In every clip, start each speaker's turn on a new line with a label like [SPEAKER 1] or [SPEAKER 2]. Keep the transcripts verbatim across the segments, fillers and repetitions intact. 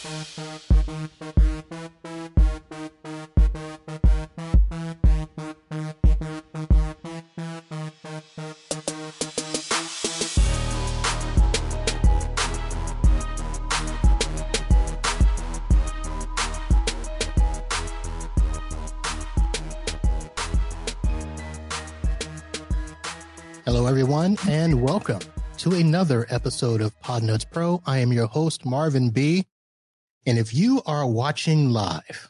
[SPEAKER 1] Hello, everyone, and welcome to another episode of Podnuts Pro. I am your host, Marvin B. And if you are watching live,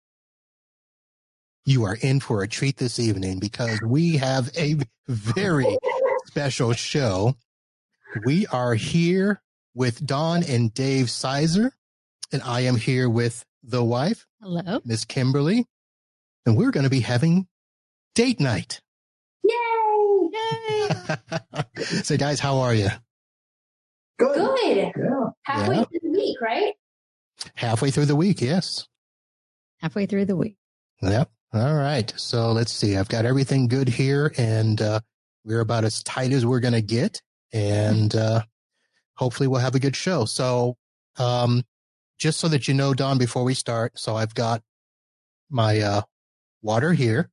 [SPEAKER 1] you are in for a treat this evening because we have a very special show. We are here with Dawn and Dave Sizer, and I am here with the wife,
[SPEAKER 2] hello,
[SPEAKER 1] Miss Kimberly, and we're going to be having date night.
[SPEAKER 2] Yay! Yay!
[SPEAKER 1] So, guys, how are you?
[SPEAKER 3] Good.
[SPEAKER 2] Good.
[SPEAKER 3] Yeah.
[SPEAKER 2] Halfway
[SPEAKER 1] Yeah.
[SPEAKER 2] through the week, right?
[SPEAKER 1] Halfway through the week, yes.
[SPEAKER 2] Halfway through the week.
[SPEAKER 1] Yep. All right. So let's see. I've got everything good here, and uh, we're about as tight as we're going to get, and uh, hopefully we'll have a good show. So um, just so that you know, Don, before we start, so I've got my uh, water here,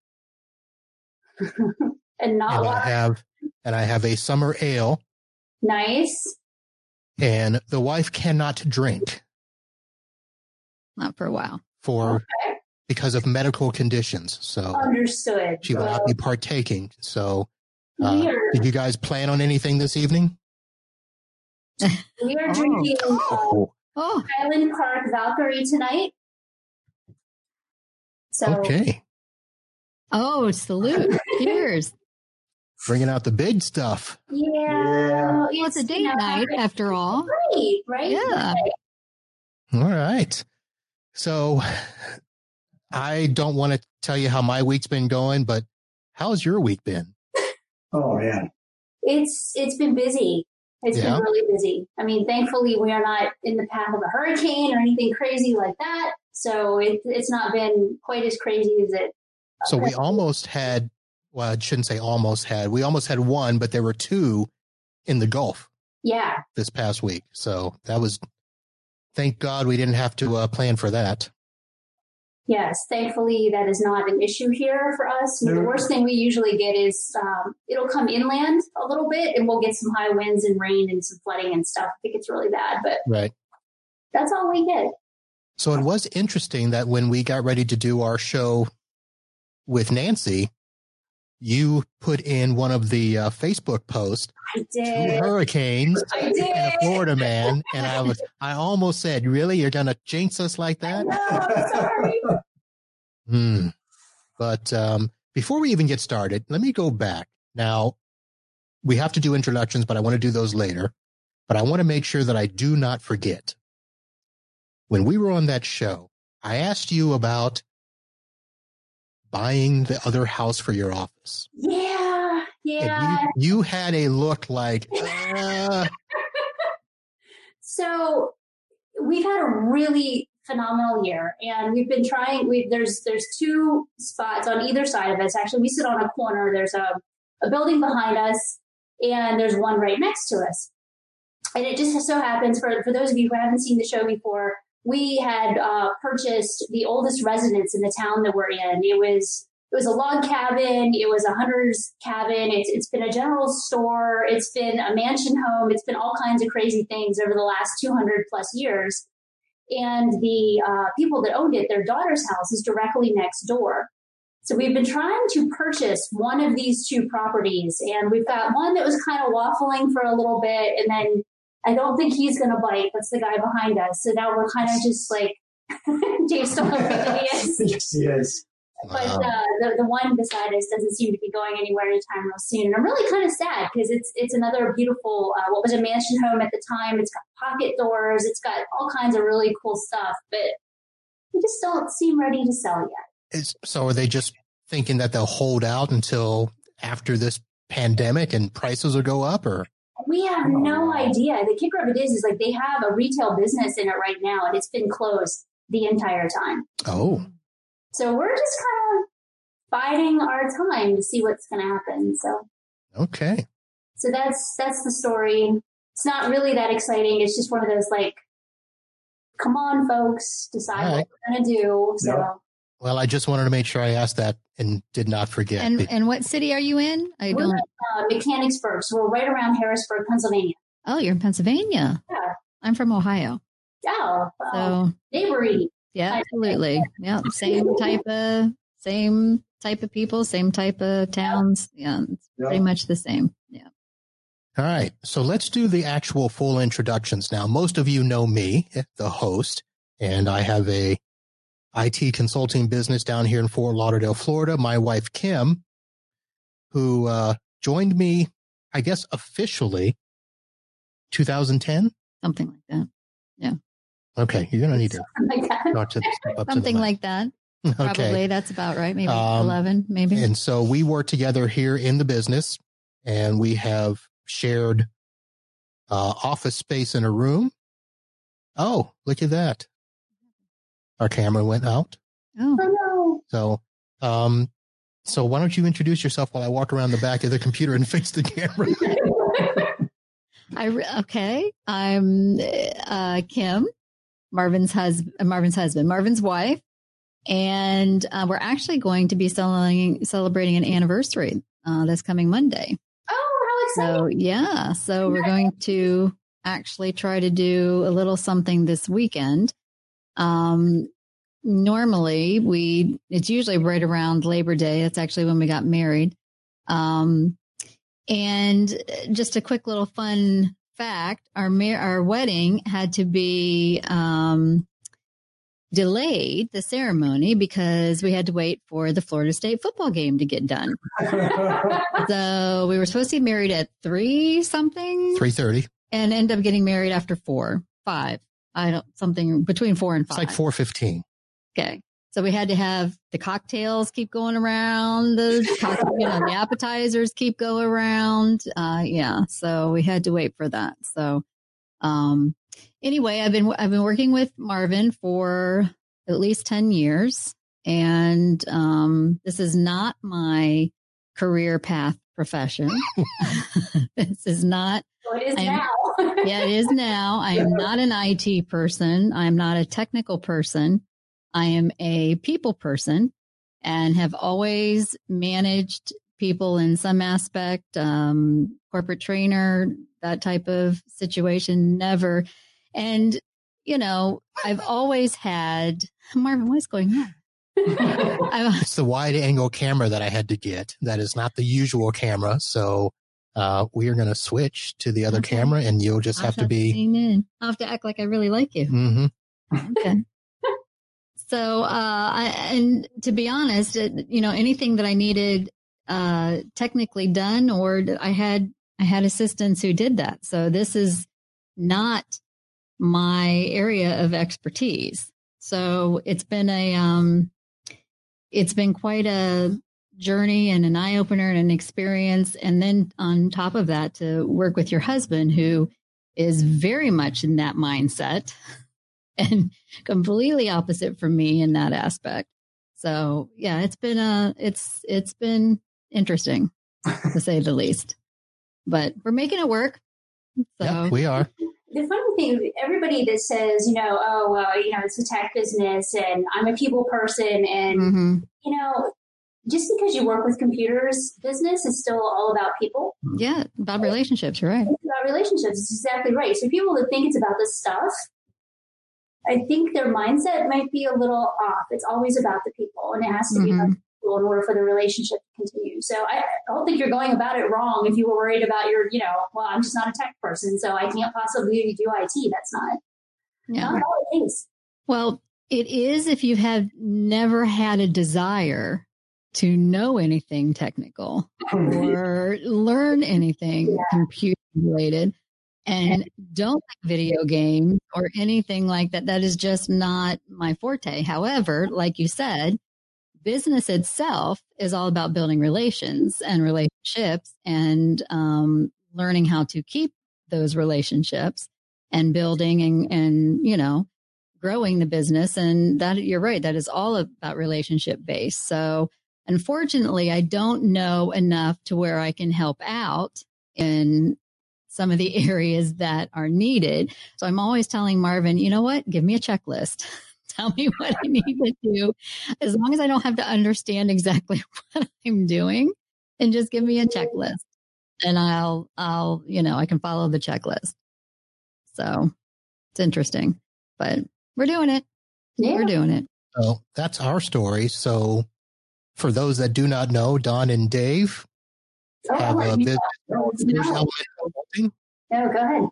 [SPEAKER 2] And not
[SPEAKER 1] and
[SPEAKER 2] water.
[SPEAKER 1] I have and I have a summer ale,
[SPEAKER 2] Nice.
[SPEAKER 1] and the wife cannot drink
[SPEAKER 4] Not for a while.
[SPEAKER 1] for
[SPEAKER 2] Okay.
[SPEAKER 1] because of medical conditions. So
[SPEAKER 2] Understood.
[SPEAKER 1] she will not be partaking. So uh,
[SPEAKER 2] Weird.
[SPEAKER 1] did you guys plan on anything this evening?
[SPEAKER 2] We are
[SPEAKER 4] Oh.
[SPEAKER 2] drinking uh,
[SPEAKER 1] Oh,
[SPEAKER 4] Oh,
[SPEAKER 2] Highland Park Valkyrie tonight. So
[SPEAKER 1] okay.
[SPEAKER 4] oh, salute. Cheers.
[SPEAKER 1] Bringing out the big stuff.
[SPEAKER 2] yeah,
[SPEAKER 3] Yeah.
[SPEAKER 4] Well, it's a date
[SPEAKER 2] you know,
[SPEAKER 4] night after all.
[SPEAKER 2] Right, right.
[SPEAKER 4] Yeah.
[SPEAKER 2] Right.
[SPEAKER 1] All right. So I don't want to tell you how my week's been going, but how's your week been?
[SPEAKER 3] Oh, man.
[SPEAKER 2] It's it's been busy. It's
[SPEAKER 1] Yeah.
[SPEAKER 2] been really busy. I mean, thankfully, we are not in the path of a hurricane or anything crazy like that. So it, it's not been quite as crazy as it.
[SPEAKER 1] So we almost had, well, I shouldn't say almost had, we almost had one, but there were two in the Gulf
[SPEAKER 2] Yeah,
[SPEAKER 1] this past week. So that was, thank God we didn't have to uh, plan for that.
[SPEAKER 2] yes. Thankfully, that is not an issue here for us. The
[SPEAKER 3] No.
[SPEAKER 2] worst thing we usually get is um, it'll come inland a little bit, and we'll get some high winds and rain and some flooding and stuff. I think it's really bad, but
[SPEAKER 1] Right.
[SPEAKER 2] that's all we get.
[SPEAKER 1] So it was interesting that when we got ready to do our show with Nancy, you put in one of the uh, Facebook posts,
[SPEAKER 2] I
[SPEAKER 1] two
[SPEAKER 2] did.
[SPEAKER 1] hurricanes
[SPEAKER 2] I
[SPEAKER 1] and a
[SPEAKER 2] did.
[SPEAKER 1] Florida man, and I was, I almost said, really, you're going to jinx us like
[SPEAKER 2] I
[SPEAKER 1] that?
[SPEAKER 2] know, I'm sorry.
[SPEAKER 1] Hmm. But um, before we even get started, let me go back. Now, we have to do introductions, but I want to do those later. But I want to make sure that I do not forget. When we were on that show, I asked you about buying the other house for your office.
[SPEAKER 2] Yeah, yeah.
[SPEAKER 1] And you, you had a look like, uh,
[SPEAKER 2] So we've had a really phenomenal year, and we've been trying. We there's there's two spots on either side of us. Actually, we sit on a corner. There's a a building behind us, and there's one right next to us. And it just so happens for for those of you who haven't seen the show before, we had uh, purchased the oldest residence in the town that we're in. It was it was a log cabin. It was a hunter's cabin. It's it's been a general store. It's been a mansion home. It's been all kinds of crazy things over the last two hundred plus years. And the uh, people that owned it, their daughter's house is directly next door. So we've been trying to purchase one of these two properties, and we've got one that was kind of waffling for a little bit, and then I don't think he's going to bite. That's the guy behind us. So now we're kind of just like, Dave still knows who he is.
[SPEAKER 3] Yes, he is.
[SPEAKER 2] But
[SPEAKER 1] wow.
[SPEAKER 2] uh, the, the one beside us doesn't seem to be going anywhere anytime real soon. And I'm really kind of sad because it's it's another beautiful, uh, what was a mansion home at the time. It's got pocket doors. It's got all kinds of really cool stuff. But we just don't seem ready to sell yet.
[SPEAKER 1] Is, so are they just thinking that they'll hold out until after this pandemic and prices will go up, or?
[SPEAKER 2] We have no idea. The kicker of it is, is like they have a retail business in it right now, and it's been closed the entire time.
[SPEAKER 1] Oh,
[SPEAKER 2] So we're just kind of biding our time to see what's going to happen. So,
[SPEAKER 1] okay.
[SPEAKER 2] so that's that's the story. It's not really that exciting. It's just one of those like come on, folks, decide
[SPEAKER 1] All right.
[SPEAKER 2] what we're going to do. So,
[SPEAKER 3] Yep.
[SPEAKER 1] Well, I just wanted to make sure I asked that and did not forget.
[SPEAKER 4] And and what city are you in? I
[SPEAKER 2] we're
[SPEAKER 4] don't.
[SPEAKER 2] in uh, Mechanicsburg. So we're right around Harrisburg, Pennsylvania.
[SPEAKER 4] Oh, you're in Pennsylvania.
[SPEAKER 2] Yeah.
[SPEAKER 4] I'm from Ohio.
[SPEAKER 2] Oh, well,
[SPEAKER 4] So
[SPEAKER 2] neighboring.
[SPEAKER 4] yeah,
[SPEAKER 2] I-
[SPEAKER 4] absolutely. Yeah, same type of same type of people, same type of towns. Yeah, it's
[SPEAKER 3] Yeah.
[SPEAKER 4] pretty much the same. Yeah.
[SPEAKER 1] All right. So let's do the actual full introductions now. Most of you know me, the host, and I have a I T consulting business down here in Fort Lauderdale, Florida. My wife, Kim, who uh, joined me, I guess, officially two thousand ten.
[SPEAKER 4] Something like that.
[SPEAKER 1] Okay. You're going to need to
[SPEAKER 2] Something like that.
[SPEAKER 1] start to step up
[SPEAKER 4] Something
[SPEAKER 1] to the
[SPEAKER 4] like that.
[SPEAKER 1] mic.
[SPEAKER 4] Probably
[SPEAKER 1] Okay.
[SPEAKER 4] that's about right. Maybe
[SPEAKER 1] Um,
[SPEAKER 4] eleven, maybe.
[SPEAKER 1] And so we work together here in the business, and we have shared uh, office space in a room. Oh, look at that. Our camera went out.
[SPEAKER 4] Oh,
[SPEAKER 2] Oh, no.
[SPEAKER 1] So, um, so why don't you introduce yourself while I walk around the back of the computer and face the camera?
[SPEAKER 4] I re- okay. I'm uh, Kim, Marvin's husband, Marvin's husband, Marvin's wife, and uh, we're actually going to be celebrating celebrating an anniversary uh, this coming Monday.
[SPEAKER 2] Oh, how exciting.
[SPEAKER 4] So yeah, so we're going to actually try to do a little something this weekend. Um, normally we, it's usually right around Labor Day. That's actually when we got married. Um, and just a quick little fun fact, our mar- our wedding had to be, um, delayed, the ceremony, because we had to wait for the Florida State football game to get done. So we were supposed to get married at three something
[SPEAKER 1] three thirty.
[SPEAKER 4] and end up getting married after four, five. I don't, something between four and
[SPEAKER 1] It's
[SPEAKER 4] five.
[SPEAKER 1] like four fifteen.
[SPEAKER 4] Okay. So we had to have the cocktails keep going around, the, cock- you know, the appetizers keep going around. Uh, yeah. So we had to wait for that. So, um, anyway, I've been, I've been working with Marvin for at least ten years, and, um, this is not my career path profession. This is not,
[SPEAKER 2] So it is
[SPEAKER 4] I am-
[SPEAKER 2] now.
[SPEAKER 4] yeah, it is now. I am not an I T person. I'm not a technical person. I am a people person and have always managed people in some aspect, um, corporate trainer, that type of situation, never. And, you know, I've always had, Marvin, what's going on? I've,
[SPEAKER 1] It's the wide angle camera that I had to get. That is not the usual camera. So uh, we are going to switch to the other
[SPEAKER 4] Okay.
[SPEAKER 1] camera, and you'll just
[SPEAKER 4] I'll
[SPEAKER 1] have to be.
[SPEAKER 4] lean in. I'll have to act like I really like you.
[SPEAKER 1] hmm
[SPEAKER 4] Okay. So, uh, I, and to be honest, it, you know, anything that I needed, uh, technically done, or I had, I had assistants who did that. So this is not my area of expertise. So it's been a, um, it's been quite a journey and an eye opener and an experience. And then on top of that, to work with your husband, who is very much in that mindset and completely opposite from me in that aspect. So yeah, it's been a, it's, it's been interesting to say the least, but we're making it work. So
[SPEAKER 1] Yeah, we are.
[SPEAKER 2] The funny thing, everybody that says, you know, oh, well, you know, it's a tech business and I'm a people person, and,
[SPEAKER 4] mhm.
[SPEAKER 2] you know, just because you work with computers, business is still all about people.
[SPEAKER 4] Yeah, about relationships, you're right.
[SPEAKER 2] It's about relationships. It's exactly right. So people that think it's about this stuff, I think their mindset might be a little off. It's always about the people, and it has to be about
[SPEAKER 4] Mhm.
[SPEAKER 2] the people in order for the relationship to continue. So I, I don't think you're going about it wrong if you were worried about your, you know, well, I'm just not a tech person, so I can't possibly do I T. That's not,
[SPEAKER 4] Yeah.
[SPEAKER 2] not all it is.
[SPEAKER 4] Well, it is if you have never had a desire to know anything technical or learn anything
[SPEAKER 2] Yeah.
[SPEAKER 4] computer related and don't like video games or anything like that. That is just not my forte. However, like you said, business itself is all about building relations and relationships and um, learning how to keep those relationships and building and, and, you know, growing the business. And that you're right. That is all about relationship based. So unfortunately, I don't know enough to where I can help out in some of the areas that are needed. So I'm always telling Marvin, you know what? Give me a checklist. Tell me what I need to do. As long as I don't have to understand exactly what I'm doing, and just give me a checklist and I'll, I'll, you know, I can follow the checklist. So it's interesting, but we're doing it. Yeah. We're doing it.
[SPEAKER 1] So that's our story. So for those that do not know, Don and Dave
[SPEAKER 2] oh,
[SPEAKER 1] have a business.
[SPEAKER 2] No. no, go ahead.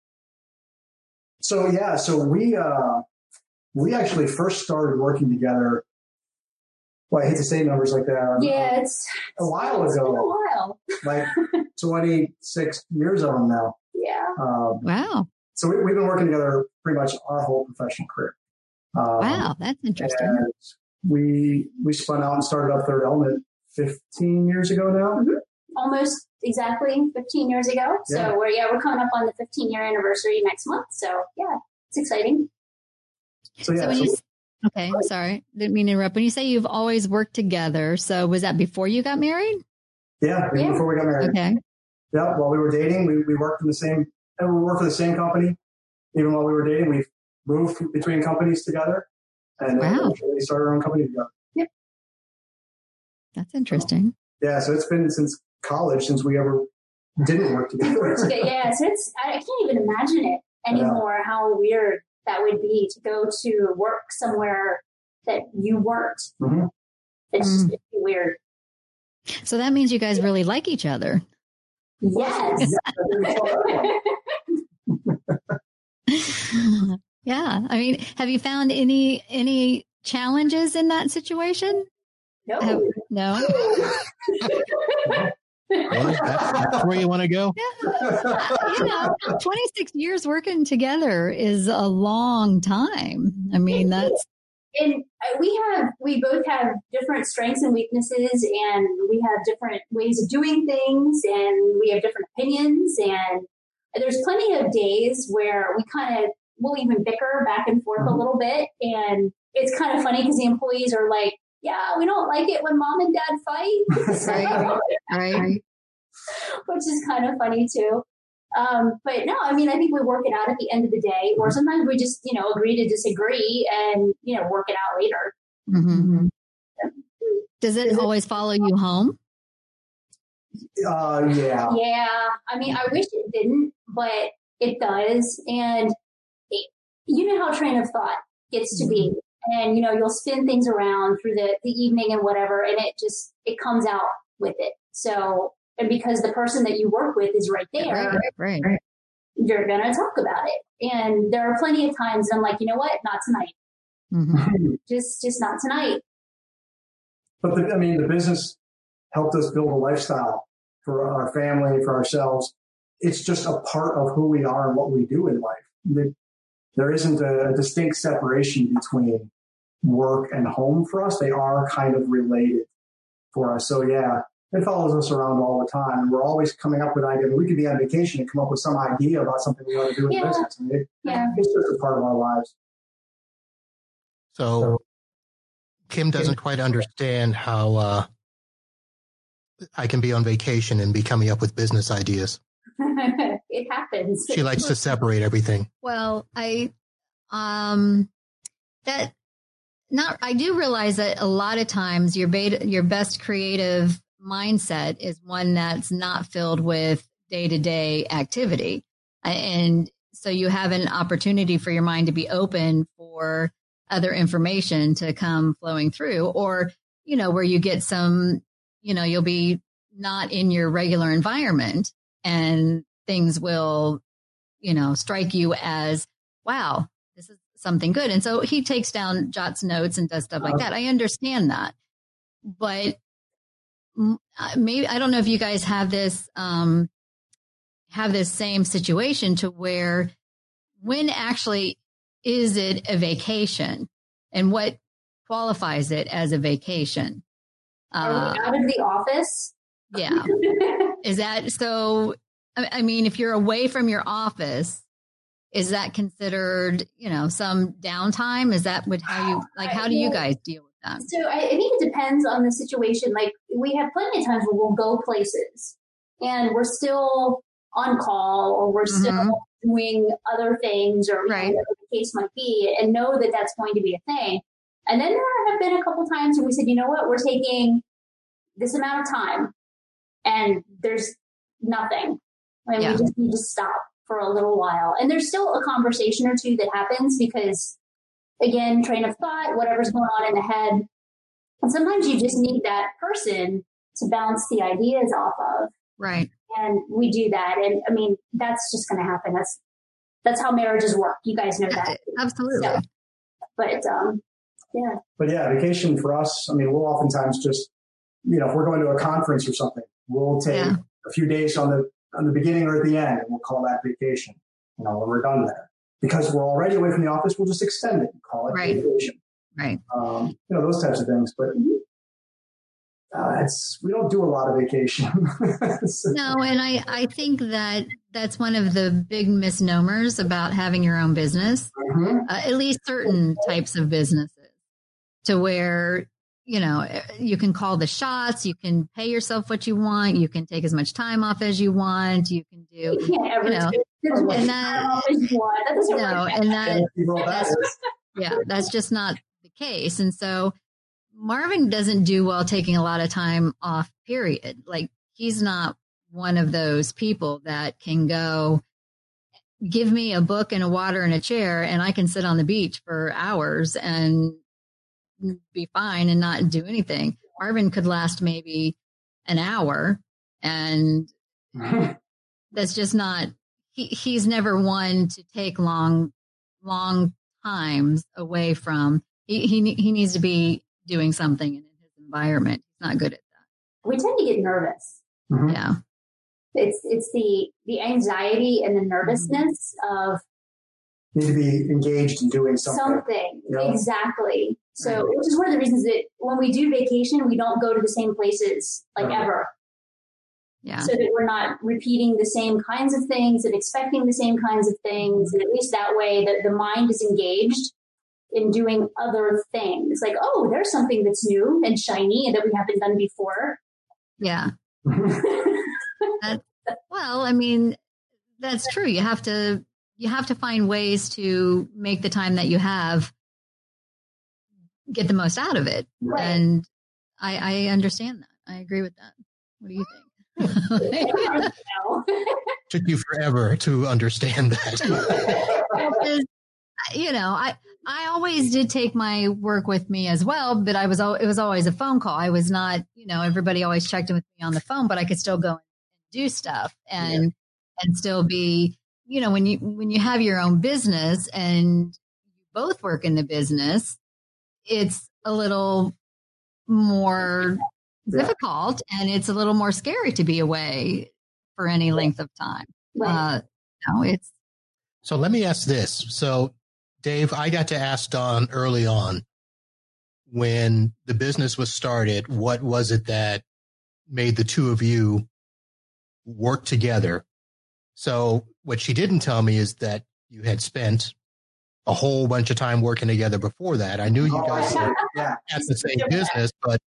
[SPEAKER 3] So yeah, so we uh, we actually first started working together. Well, I hate to say numbers like that.
[SPEAKER 2] Yeah, it's
[SPEAKER 3] a while
[SPEAKER 2] it's
[SPEAKER 3] ago.
[SPEAKER 2] Been a while.
[SPEAKER 3] Like twenty-six years of them now.
[SPEAKER 2] Yeah.
[SPEAKER 3] Um,
[SPEAKER 4] wow.
[SPEAKER 3] So we, we've been working together pretty much our whole professional career. Um,
[SPEAKER 4] wow, that's interesting.
[SPEAKER 3] And we we spun out and started up Third Element fifteen years ago now.
[SPEAKER 2] Mm-hmm. Almost exactly fifteen years ago. So yeah. we're yeah we're coming up on the fifteen year anniversary next month. So yeah, it's exciting.
[SPEAKER 3] So yeah.
[SPEAKER 4] So when
[SPEAKER 3] so,
[SPEAKER 4] you, okay, sorry, didn't mean to interrupt. When you say you've always worked together, so was that before you got married?
[SPEAKER 3] Yeah,
[SPEAKER 2] yeah.
[SPEAKER 3] before we got married.
[SPEAKER 4] Okay.
[SPEAKER 3] Yeah, while we were dating, we we worked in the same. And we worked for the same company. Even while we were dating, we moved between companies together, and
[SPEAKER 4] wow.
[SPEAKER 3] we started our own company together.
[SPEAKER 2] Yep.
[SPEAKER 4] That's interesting.
[SPEAKER 3] So, yeah, so it's been since college since we ever didn't work together.
[SPEAKER 2] yeah, so it's I can't even imagine it anymore. Yeah. How weird that would be to go to work somewhere that you weren't.
[SPEAKER 3] Mm-hmm.
[SPEAKER 2] It's, mm. it's weird.
[SPEAKER 4] So that means you guys really like each other.
[SPEAKER 2] Yes.
[SPEAKER 4] Yeah. I mean, have you found any any challenges in that situation?
[SPEAKER 2] No.
[SPEAKER 4] Have, no.
[SPEAKER 1] Well, that's, that's where you want to go?
[SPEAKER 4] Yeah. You know, twenty-six years working together is a long time. I mean, that's.
[SPEAKER 2] And we have, we both have different strengths and weaknesses, and we have different ways of doing things, and we have different opinions. And there's plenty of days where we kind of, we'll even bicker back and forth a little bit. And it's kind of funny because the employees are like, yeah, we don't like it when mom and dad fight.
[SPEAKER 4] Right. Right.
[SPEAKER 2] Which is kind of funny too. Um, but no, I mean, I think we work it out at the end of the day, or sometimes we just, you know, agree to disagree and, you know, work it out later.
[SPEAKER 4] Mm-hmm. Does it Is always it, follow you home?
[SPEAKER 3] Uh, yeah.
[SPEAKER 2] Yeah. I mean, I wish it didn't, but it does. And it, you know how train of thought gets to be. And, you know, you'll spin things around through the, the evening and whatever, and it just, it comes out with it. So, and because the person that you work with is right there,
[SPEAKER 4] right, right.
[SPEAKER 2] you're going to talk about it. And there are plenty of times I'm like, you know what? Not tonight.
[SPEAKER 4] Mm-hmm.
[SPEAKER 2] just, just not tonight.
[SPEAKER 3] But the, I mean, the business helped us build a lifestyle for our family, for ourselves. It's just a part of who we are and what we do in life. There isn't a, a distinct separation between work and home for us. They are kind of related for us. So yeah. It follows us around all the time, and we're always coming up with ideas. We could be on vacation and come up with some idea about something we want to do in
[SPEAKER 2] yeah.
[SPEAKER 3] business. I mean, it,
[SPEAKER 2] yeah.
[SPEAKER 3] It's just a part of our lives.
[SPEAKER 1] So, so Kim doesn't Kim, quite understand how uh, I can be on vacation and be coming up with business ideas.
[SPEAKER 2] It happens.
[SPEAKER 1] She likes to separate everything.
[SPEAKER 4] Well, I, um, that, not, I do realize that a lot of times your beta, your best creative mindset is one that's not filled with day-to-day activity. And so you have an opportunity for your mind to be open for other information to come flowing through, or, you know, where you get some, you know, you'll be not in your regular environment and things will, you know, strike you as, wow, this is something good. And so he takes down, jots notes and does stuff like that. I understand that. But maybe, I don't know if you guys have this, um, have this same situation to where when actually is it a vacation and what qualifies it as a vacation?
[SPEAKER 2] Are we out of the office?
[SPEAKER 4] Yeah. Is that so? I mean, if you're away from your office, is that considered, you know, some downtime? Is that what, how you, like, how do you guys deal with that?
[SPEAKER 2] So I, I think it depends on the situation. Like, we have plenty of times where we'll go places and we're still on call or we're
[SPEAKER 4] Mm-hmm.
[SPEAKER 2] still doing other things or you
[SPEAKER 4] Right.
[SPEAKER 2] know, whatever the case might be, and know that that's going to be a thing. And then there have been a couple times when we said, you know what, we're taking this amount of time and there's nothing. And
[SPEAKER 4] Yeah.
[SPEAKER 2] we just need to stop for a little while. And there's still a conversation or two that happens because, again, train of thought, whatever's going on in the head. And sometimes you just need that person to bounce the ideas off of.
[SPEAKER 4] Right.
[SPEAKER 2] And we do that. And I mean, that's just going to happen. That's, that's how marriages work. You guys know that.
[SPEAKER 4] Absolutely.
[SPEAKER 2] So, but, um, yeah.
[SPEAKER 3] But yeah, vacation for us, I mean, we'll oftentimes just, you know, if we're going to a conference or something, we'll take
[SPEAKER 4] Yeah.
[SPEAKER 3] a few days on the, on the beginning or at the end, and we'll call that vacation, you know, when we're done there. Because we're already away from the office, we'll just extend it and call it
[SPEAKER 4] Right.
[SPEAKER 3] vacation.
[SPEAKER 4] Right.
[SPEAKER 3] Um, you know, those types of things. But uh, it's, we don't do a lot of vacation. So-
[SPEAKER 4] No, and I, I think that that's one of the big misnomers about having your own business,
[SPEAKER 3] Mhm.
[SPEAKER 4] uh, at least certain types of businesses, to where, you know, you can call the shots, you can pay yourself what you want, you can take as much time off as you want, you can
[SPEAKER 2] You
[SPEAKER 4] do,
[SPEAKER 2] can't ever
[SPEAKER 4] you know,
[SPEAKER 2] take as much
[SPEAKER 4] and that-
[SPEAKER 2] time off as you want. That doesn't
[SPEAKER 4] no,
[SPEAKER 2] work.
[SPEAKER 4] and that,
[SPEAKER 3] You roll that
[SPEAKER 4] that's,
[SPEAKER 3] is-
[SPEAKER 4] yeah, that's just not the case. And so Marvin doesn't do well taking a lot of time off, period. Like, he's not one of those people that can go, give me a book and a water and a chair and I can sit on the beach for hours and be fine and not do anything. Marvin could last maybe an hour, and that's just not, he, he's never one to take long, long times away from, he, he, he needs to be doing something in his environment. He's not good at that.
[SPEAKER 2] We tend to get nervous.
[SPEAKER 3] Mhm.
[SPEAKER 4] Yeah.
[SPEAKER 2] It's it's the the anxiety and the nervousness of
[SPEAKER 3] Need to be engaged in doing something.
[SPEAKER 2] something.
[SPEAKER 3] Yeah.
[SPEAKER 2] Exactly. So,
[SPEAKER 4] Right.
[SPEAKER 2] which is one of the reasons that when we do vacation, we don't go to the same places like
[SPEAKER 3] Right.
[SPEAKER 2] ever,
[SPEAKER 4] Yeah.
[SPEAKER 2] so that we're not repeating the same kinds of things and expecting the same kinds of things. And at least that way, that the mind is engaged in doing other things. Like, oh, there's something that's new and shiny and that we haven't done before.
[SPEAKER 4] Yeah. Well, I mean, that's true. You have to, you have to find ways to make the time that you have get the most out of it.
[SPEAKER 2] Right.
[SPEAKER 4] And I, I understand that. I agree with that. What do you think?
[SPEAKER 2] No.
[SPEAKER 1] Took you forever to understand that.
[SPEAKER 4] Because, you know, I, I always did take my work with me as well, but I was, al- it was always a phone call. I was not, you know, everybody always checked in with me on the phone, but I could still go and do stuff and, yeah. and still be, you know, when you, when you have your own business and you both work in the business, it's a little more
[SPEAKER 3] Yeah.
[SPEAKER 4] difficult and it's a little more scary to be away for any length of time.
[SPEAKER 2] Right.
[SPEAKER 4] Uh, no, it's,
[SPEAKER 1] So let me ask this. So, Dave, I got to ask Dawn early on when the business was started, what was it that made the two of you work together? So what she didn't tell me is that you had spent a whole bunch of time working together before that. I knew you
[SPEAKER 3] Oh,
[SPEAKER 1] guys
[SPEAKER 3] I
[SPEAKER 1] were
[SPEAKER 3] see. Yeah.
[SPEAKER 1] at the same business, but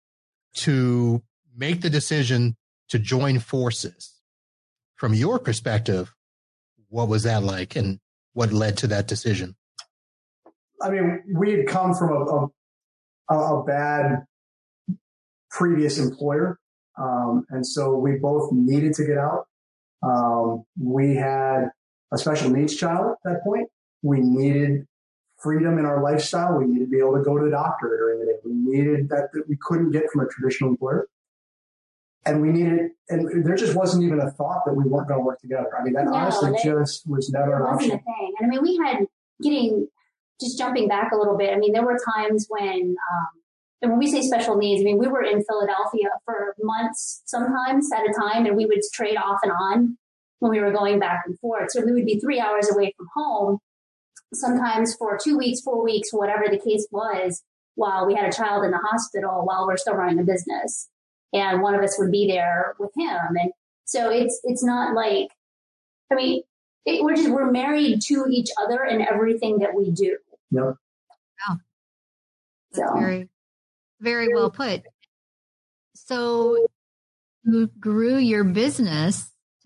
[SPEAKER 1] to make the decision to join forces, from your perspective, what was that like and what led to that decision?
[SPEAKER 3] I mean, we had come from a, a, a bad previous employer. Um, and so we both needed to get out. Um, we had a special needs child at that point. We needed freedom in our lifestyle. We needed to be able to go to the doctor during the day. We needed that, that we couldn't get from a traditional employer. And we needed, and there just wasn't even a thought that we weren't going to work together. I mean, that
[SPEAKER 2] No,
[SPEAKER 3] honestly
[SPEAKER 2] they-
[SPEAKER 3] just was never
[SPEAKER 2] It
[SPEAKER 3] an
[SPEAKER 2] wasn't a
[SPEAKER 3] option.
[SPEAKER 2] thing. And I mean, we had getting, just jumping back a little bit, I mean, there were times when, um, and when we say special needs, I mean, we were in Philadelphia for months, sometimes at a time, and we would trade off and on when we were going back and forth. So we would be three hours away from home, sometimes for two weeks, four weeks, whatever the case was, while we had a child in the hospital while we're still running the business. And one of us would be there with him. And so it's, it's not like, I mean, it, we're just, we're married to each other in everything that we do.
[SPEAKER 3] Yep.
[SPEAKER 4] that's
[SPEAKER 2] So.
[SPEAKER 4] very, very well put. So you grew your business to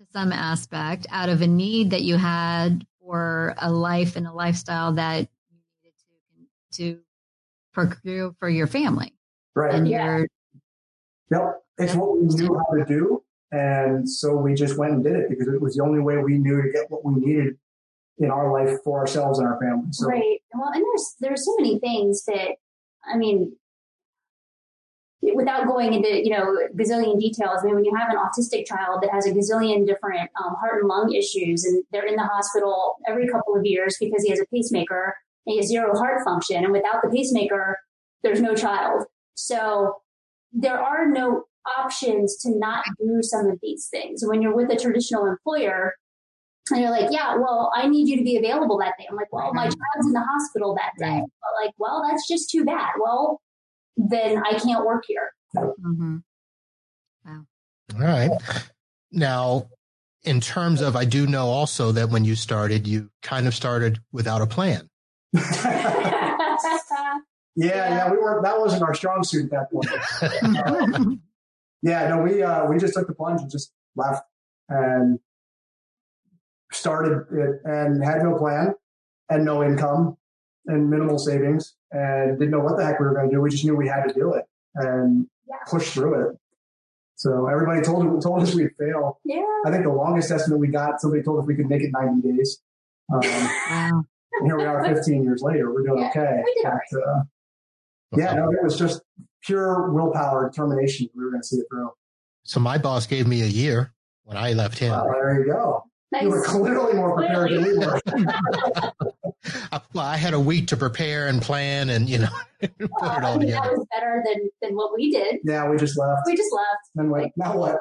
[SPEAKER 4] some aspect out of a need that you had for a life and a lifestyle that you needed to, to procure for your family.
[SPEAKER 3] Right.
[SPEAKER 4] And
[SPEAKER 2] Yeah.
[SPEAKER 4] your,
[SPEAKER 3] Yep. It's what we knew how to do. And so we just went and did it because it was the only way we knew to get what we needed in our life for ourselves and our family. So,
[SPEAKER 2] Right. Well, and there's there's so many things that, I mean, without going into, you know, gazillion details, I mean, when you have an autistic child that has a gazillion different um, heart and lung issues, and they're in the hospital every couple of years because he has a pacemaker and he has zero heart function, and without the pacemaker, there's no child. So there are no options to not do some of these things. When you're with a traditional employer, and you're like, yeah, well, I need you to be available that day. I'm like, well, my child's in the hospital that day.
[SPEAKER 4] Right.
[SPEAKER 2] But like, well, that's just too bad. Well, then I can't work here.
[SPEAKER 4] mm-hmm.
[SPEAKER 1] All right. Now, in terms of, I do know also that when you started, you kind of started without a plan.
[SPEAKER 3] yeah, yeah, we weren't, that wasn't our strong suit at that point. Uh, yeah, no, we, uh, we just took the plunge and just left and started it and had no plan and no income and minimal savings and didn't know what the heck we were going to do. We just knew we had to do it and
[SPEAKER 2] Yeah.
[SPEAKER 3] push through it. So everybody told, told us we'd fail.
[SPEAKER 2] Yeah.
[SPEAKER 3] I think the longest estimate we got, somebody told us we could make it ninety days. Um,
[SPEAKER 4] Wow.
[SPEAKER 3] and here we are fifteen years later. We're doing
[SPEAKER 2] Yeah,
[SPEAKER 3] okay.
[SPEAKER 2] we did all
[SPEAKER 3] But, uh, yeah, no, it was just pure willpower, determination. We were going to see it through.
[SPEAKER 1] So my boss gave me a year when I left him.
[SPEAKER 3] Well, there you go.
[SPEAKER 2] Nice.
[SPEAKER 3] You were clearly more prepared than we were.
[SPEAKER 1] I, well, I had a week to prepare and plan and, you know, put it
[SPEAKER 2] Well, I
[SPEAKER 1] all
[SPEAKER 2] mean, that
[SPEAKER 1] together.
[SPEAKER 2] was better than, than what we did.
[SPEAKER 3] Yeah, we just left.
[SPEAKER 2] We just left.
[SPEAKER 3] And wait, now what?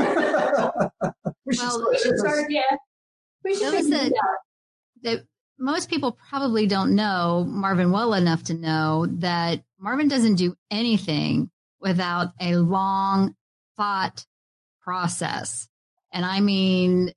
[SPEAKER 3] we should
[SPEAKER 4] Well,
[SPEAKER 3] start
[SPEAKER 2] We should
[SPEAKER 3] this.
[SPEAKER 2] start, yeah. We should
[SPEAKER 4] Those
[SPEAKER 2] figure
[SPEAKER 4] that-
[SPEAKER 2] it out.
[SPEAKER 4] That most people probably don't know Marvin well enough to know that Marvin doesn't do anything without a long thought process. And I mean,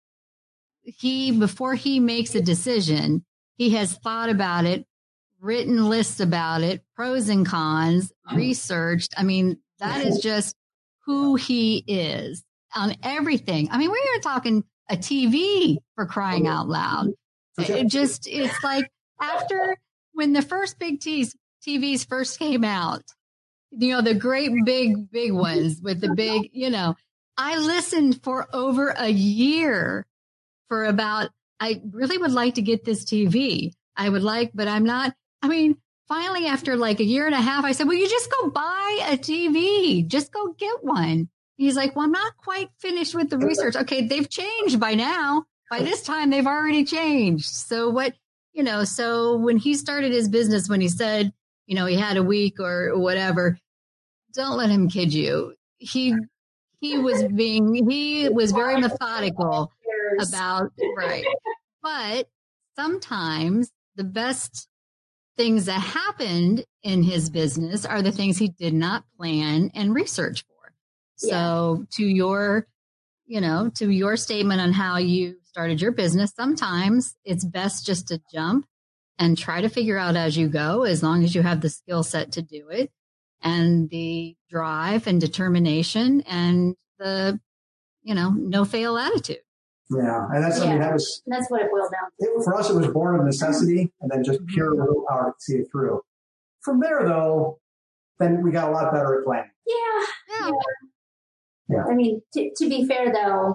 [SPEAKER 4] he, before he makes a decision, he has thought about it, written lists about it, pros and cons, researched. I mean, that is just who he is on everything. I mean, we were talking a T V, for crying out loud. It just, it's like after when the first big T's, T Vs first came out, you know, the great big, big ones with the big, you know, I listened for over a year for about, I really would like to get this T V. I would like, but I'm not, I mean, finally after like a year and a half, I said, well, you just go buy a T V. Just go get one. He's like, well, I'm not quite finished with the research. Okay. They've changed by now. By this time, they've already changed. So what, you know, so when he started his business, when he said, you know, he had a week or whatever, don't let him kid you. He, he was being, he was very methodical about, right. But sometimes the best things that happened in his business are the things he did not plan and research for. So to your, you know, to your statement on how you started your business, sometimes it's best just to jump and try to figure out as you go, as long as you have the skill set to do it and the drive and determination and the, you know, no fail attitude.
[SPEAKER 3] Yeah, and that's, I mean,
[SPEAKER 2] Yeah.
[SPEAKER 3] that was,
[SPEAKER 2] And that's what it boiled down to.
[SPEAKER 3] it, for us, it was born of necessity and then just pure willpower to see it through. From there, though, then we got a lot better at planning.
[SPEAKER 2] Yeah.
[SPEAKER 4] Yeah.
[SPEAKER 3] Yeah.
[SPEAKER 2] I mean, to, to be fair, though,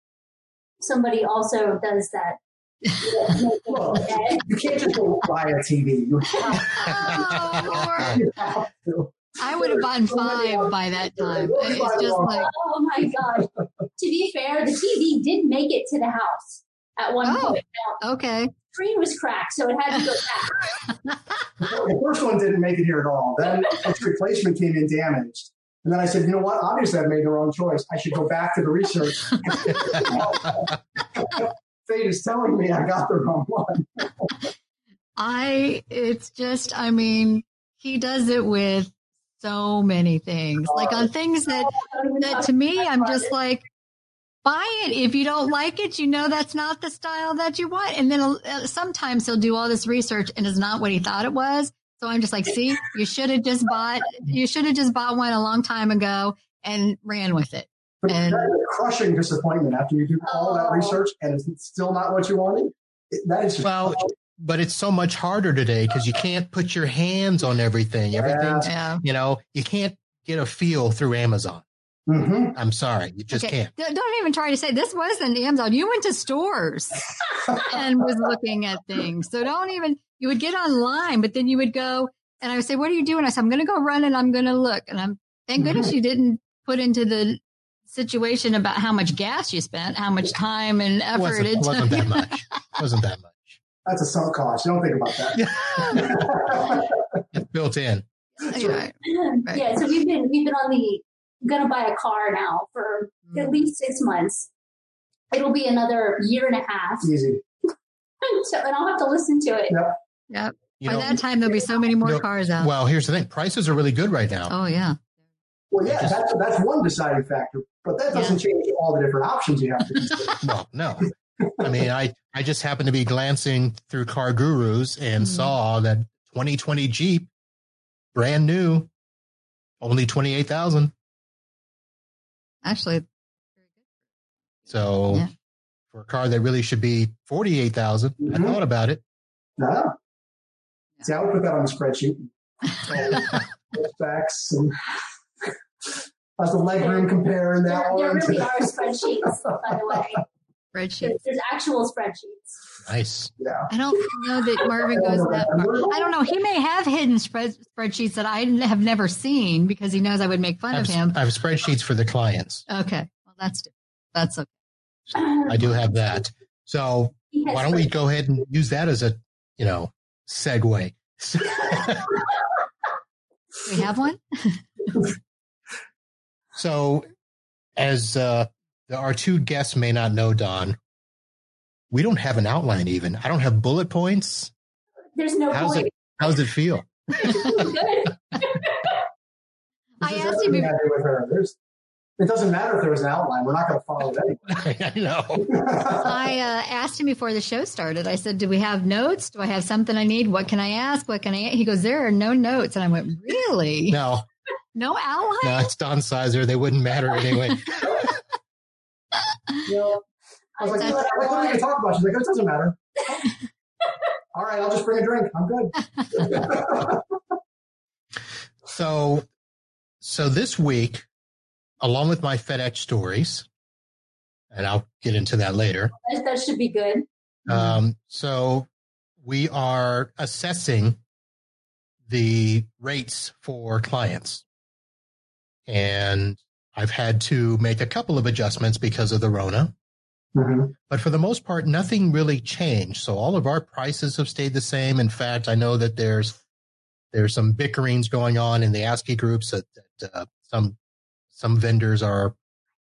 [SPEAKER 2] somebody also does that.
[SPEAKER 3] Well, you can't just go buy a T V. You have,
[SPEAKER 4] Oh, Lord.
[SPEAKER 3] you have to.
[SPEAKER 4] I would have bought five by that time. It's just like,
[SPEAKER 2] Oh my gosh. To be fair, the T V did make it to the house at one
[SPEAKER 4] Oh.
[SPEAKER 2] point. Now,
[SPEAKER 4] okay.
[SPEAKER 2] the screen was cracked, so it had to go back.
[SPEAKER 3] The first one didn't make it here at all. Then its replacement came in damaged. And then I said, you know what? Obviously, I made the wrong choice. I should go back to the research. Fate is telling me I got the wrong one.
[SPEAKER 4] I, it's just, I mean, he does it with so many things, like on things that,
[SPEAKER 2] Don't even
[SPEAKER 4] that
[SPEAKER 2] talk
[SPEAKER 4] to me,
[SPEAKER 2] about
[SPEAKER 4] I'm
[SPEAKER 2] it.
[SPEAKER 4] just like, buy it. If you don't like it, you know, that's not the style that you want. And then uh, sometimes he'll do all this research and it's not what he thought it was. So I'm just like, see, you should have just bought, you should have just bought one a long time ago and ran with it.
[SPEAKER 3] But
[SPEAKER 4] And-
[SPEAKER 3] that's a crushing disappointment after you do all that
[SPEAKER 2] Oh.
[SPEAKER 3] research and it's still not what you wanted. It- That is just
[SPEAKER 1] Well, but it's so much harder today because you can't put your hands on everything. Everything's,
[SPEAKER 4] Yeah.
[SPEAKER 1] you know, you can't get a feel through Amazon.
[SPEAKER 3] hmm
[SPEAKER 1] I'm sorry, you just
[SPEAKER 4] Okay.
[SPEAKER 1] can't.
[SPEAKER 4] Don't don't even try to say this wasn't Amazon. You went to stores and was looking at things. So don't even, you would get online, but then you would go and I would say, what are you doing? I said, I'm going to go run and I'm going to look. And I'm, thank goodness you didn't put into the situation about how much gas you spent, how much time and
[SPEAKER 1] It
[SPEAKER 4] effort
[SPEAKER 1] wasn't,
[SPEAKER 4] it
[SPEAKER 1] it wasn't
[SPEAKER 4] took.
[SPEAKER 1] that much. It wasn't that much.
[SPEAKER 3] That's a sunk cost. You don't think about that.
[SPEAKER 1] It's built in.
[SPEAKER 4] Yeah. Right.
[SPEAKER 2] Yeah, so we've been we've been on the gonna buy a car now for at least six months. It'll be another year and a half,
[SPEAKER 3] Easy.
[SPEAKER 2] so, and I'll have to listen to it.
[SPEAKER 3] Yep.
[SPEAKER 4] Yep.
[SPEAKER 1] You
[SPEAKER 4] By
[SPEAKER 1] know,
[SPEAKER 4] that time, there'll be so many more
[SPEAKER 1] no,
[SPEAKER 4] cars out.
[SPEAKER 1] well, here's the thing. Prices are really good right now.
[SPEAKER 4] Oh, yeah.
[SPEAKER 3] Well, yeah, that's, that's one deciding factor, but that doesn't change all the different options you have to consider.
[SPEAKER 1] Well, no. I mean, I, I just happened to be glancing through Car Gurus and
[SPEAKER 4] Mhm.
[SPEAKER 1] saw that twenty twenty Jeep, brand new, only twenty-eight thousand.
[SPEAKER 4] Actually,
[SPEAKER 1] So
[SPEAKER 4] Yeah.
[SPEAKER 1] for a car that really should be forty-eight thousand, I
[SPEAKER 3] Mhm.
[SPEAKER 1] thought about it.
[SPEAKER 3] No. See, I would put that on the spreadsheet. Specs and how's the leg room compare in that
[SPEAKER 2] There, there
[SPEAKER 3] one?
[SPEAKER 2] really are spreadsheets, by the way.
[SPEAKER 4] spreadsheet.
[SPEAKER 2] There's, there's actual spreadsheets.
[SPEAKER 1] Nice.
[SPEAKER 3] Yeah.
[SPEAKER 4] I don't know that Marvin goes that far. I don't know. He may have hidden spread, spreadsheets that I have never seen because he knows I would make fun
[SPEAKER 1] I have,
[SPEAKER 4] of him.
[SPEAKER 1] I have spreadsheets for the clients.
[SPEAKER 4] Okay. Well, that's different. That's okay.
[SPEAKER 1] I do have that. So
[SPEAKER 2] He has
[SPEAKER 1] why don't we go ahead and use that as a, you know, segue?
[SPEAKER 4] We have one?
[SPEAKER 1] So as uh, the, our two guests may not know, Don, we don't have an outline even. I don't have bullet points.
[SPEAKER 2] There's no
[SPEAKER 1] How's
[SPEAKER 2] point.
[SPEAKER 1] it, how does it feel?
[SPEAKER 2] Good.
[SPEAKER 4] I
[SPEAKER 3] This has
[SPEAKER 4] asked him
[SPEAKER 3] everything
[SPEAKER 4] if-
[SPEAKER 3] to do with her. There's, it doesn't matter if there was an outline. We're not going to follow it anyway.
[SPEAKER 1] I know.
[SPEAKER 4] I uh, asked him before the show started. I said, do we have notes? Do I have something I need? What can I ask? What can I? He goes, there are no notes. And I went, really?
[SPEAKER 1] No,
[SPEAKER 4] No outline?
[SPEAKER 1] no, it's Don Sizer. They wouldn't matter anyway.
[SPEAKER 3] You know, I was like,
[SPEAKER 2] That's
[SPEAKER 3] "Like, what are we going to talk about?" She's like, "It doesn't matter." All right, I'll just bring a drink. I'm good.
[SPEAKER 1] So, so this week, along with my FedEx stories, and I'll get into that later.
[SPEAKER 2] That, that should be good.
[SPEAKER 1] Um, so we are assessing the rates for clients. And I've had to make a couple of adjustments because of the Rona.
[SPEAKER 3] Mm-hmm.
[SPEAKER 1] But for the most part, nothing really changed. So all of our prices have stayed the same. In fact, I know that there's there's some bickerings going on in the ASCII groups that, that uh, some some vendors are.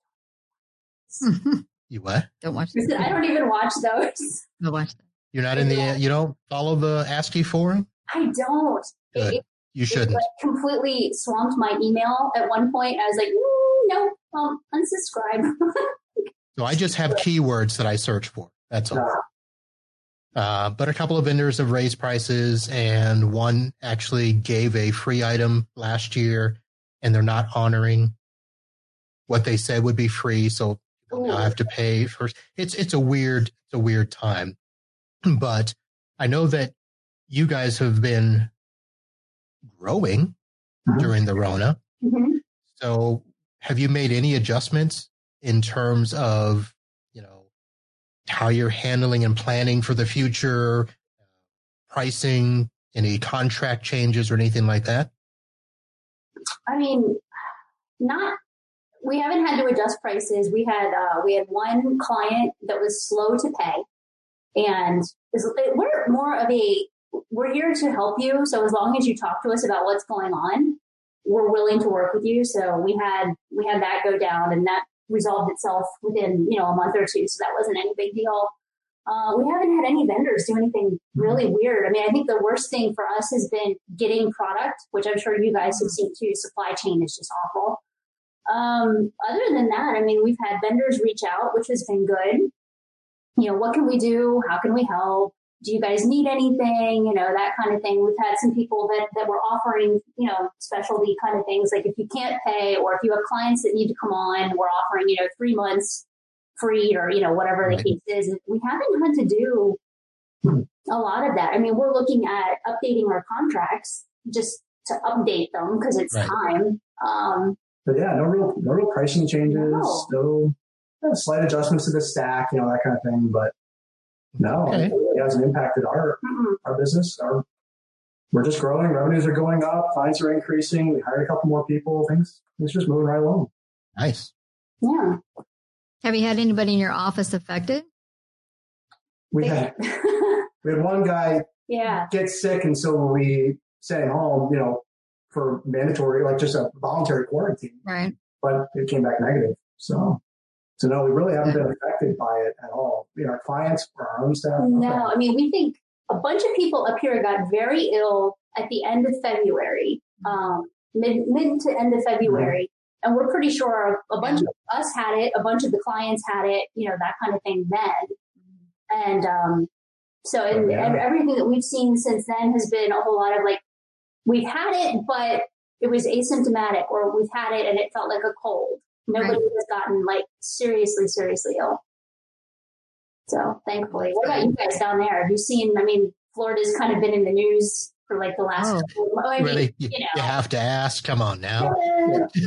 [SPEAKER 1] You what?
[SPEAKER 4] Don't watch
[SPEAKER 2] Listen,
[SPEAKER 4] that.
[SPEAKER 2] I don't even watch those.
[SPEAKER 4] Don't watch that.
[SPEAKER 1] You're not in the. You don't follow the ASCII forum?
[SPEAKER 2] I don't.
[SPEAKER 1] Good.
[SPEAKER 2] It,
[SPEAKER 1] You
[SPEAKER 2] it,
[SPEAKER 1] shouldn't.
[SPEAKER 2] like, completely swamped my email at one point. I was like, mm, no, um, unsubscribe.
[SPEAKER 1] So I just have keywords that I search for. That's all. Uh, but a couple of vendors have raised prices, and one actually gave a free item last year, and they're not honoring what they said would be free. So now I have to pay first. It's it's a weird it's a weird time, but I know that you guys have been growing
[SPEAKER 3] Mhm.
[SPEAKER 1] during the Rona.
[SPEAKER 2] Mhm.
[SPEAKER 1] So have you made any adjustments in terms of, you know, how you're handling and planning for the future, pricing, any contract changes or anything like that?
[SPEAKER 2] I mean, not. We haven't had to adjust prices. We had uh, we had one client that was slow to pay, and is- we're more of a we're here to help you. So as long as you talk to us about what's going on, we're willing to work with you. So we had we had that go down, and that resolved itself within you know a month or two. So that wasn't any big deal. Uh, we haven't had any vendors do anything really weird. I mean, I think the worst thing for us has been getting product, which I'm sure you guys have seen too. Supply chain is just awful. Um, other than that, I mean, we've had vendors reach out, which has been good. You know, what can we do? How can we help? do you guys need anything? You know, that kind of thing. We've had some people that, that were offering, you know, specialty kind of things. Like if you can't pay, or if you have clients that need to come on, we're offering, you know, three months free, or, you know, whatever right. the case is. And we haven't had to do a lot of that. I mean, we're looking at updating our contracts just to update them because it's right. time. Um,
[SPEAKER 3] but yeah, no real, no real pricing changes, no, no you know, slight adjustments to the stack, you know, that kind of thing. But no, okay. it really hasn't impacted our, mm-hmm. our business. Our, we're just growing. Revenues are going up. Clients are increasing. We hired a couple more people. Things, things just moving right along.
[SPEAKER 1] Nice.
[SPEAKER 2] Yeah.
[SPEAKER 4] Have you had anybody in your office affected?
[SPEAKER 3] We had, we had one guy
[SPEAKER 2] yeah.
[SPEAKER 3] get sick, and so we sent him home, you know, for mandatory, like just a voluntary quarantine.
[SPEAKER 4] Right.
[SPEAKER 3] But it came back negative. So, so no, we really haven't been affected by it at all. You know, our clients or our own staff.
[SPEAKER 2] No, okay. I mean, we think a bunch of people up here got very ill at the end of February, um, mid, mid to end of February. Mm-hmm. And we're pretty sure a bunch yeah. of us had it, a bunch of the clients had it, you know, that kind of thing then. And, um, so and, oh, yeah. and everything that we've seen since then has been a whole lot of like, we've had it, but it was asymptomatic, or we've had it and it felt like a cold. Nobody right. has gotten like seriously, seriously ill. So thankfully, what about you guys down there? Have you seen, I mean, Florida's kind of been in the news for like the last,
[SPEAKER 1] oh,
[SPEAKER 2] I mean,
[SPEAKER 1] really?
[SPEAKER 2] you, know.
[SPEAKER 1] You have to ask, come on now.
[SPEAKER 2] Yeah.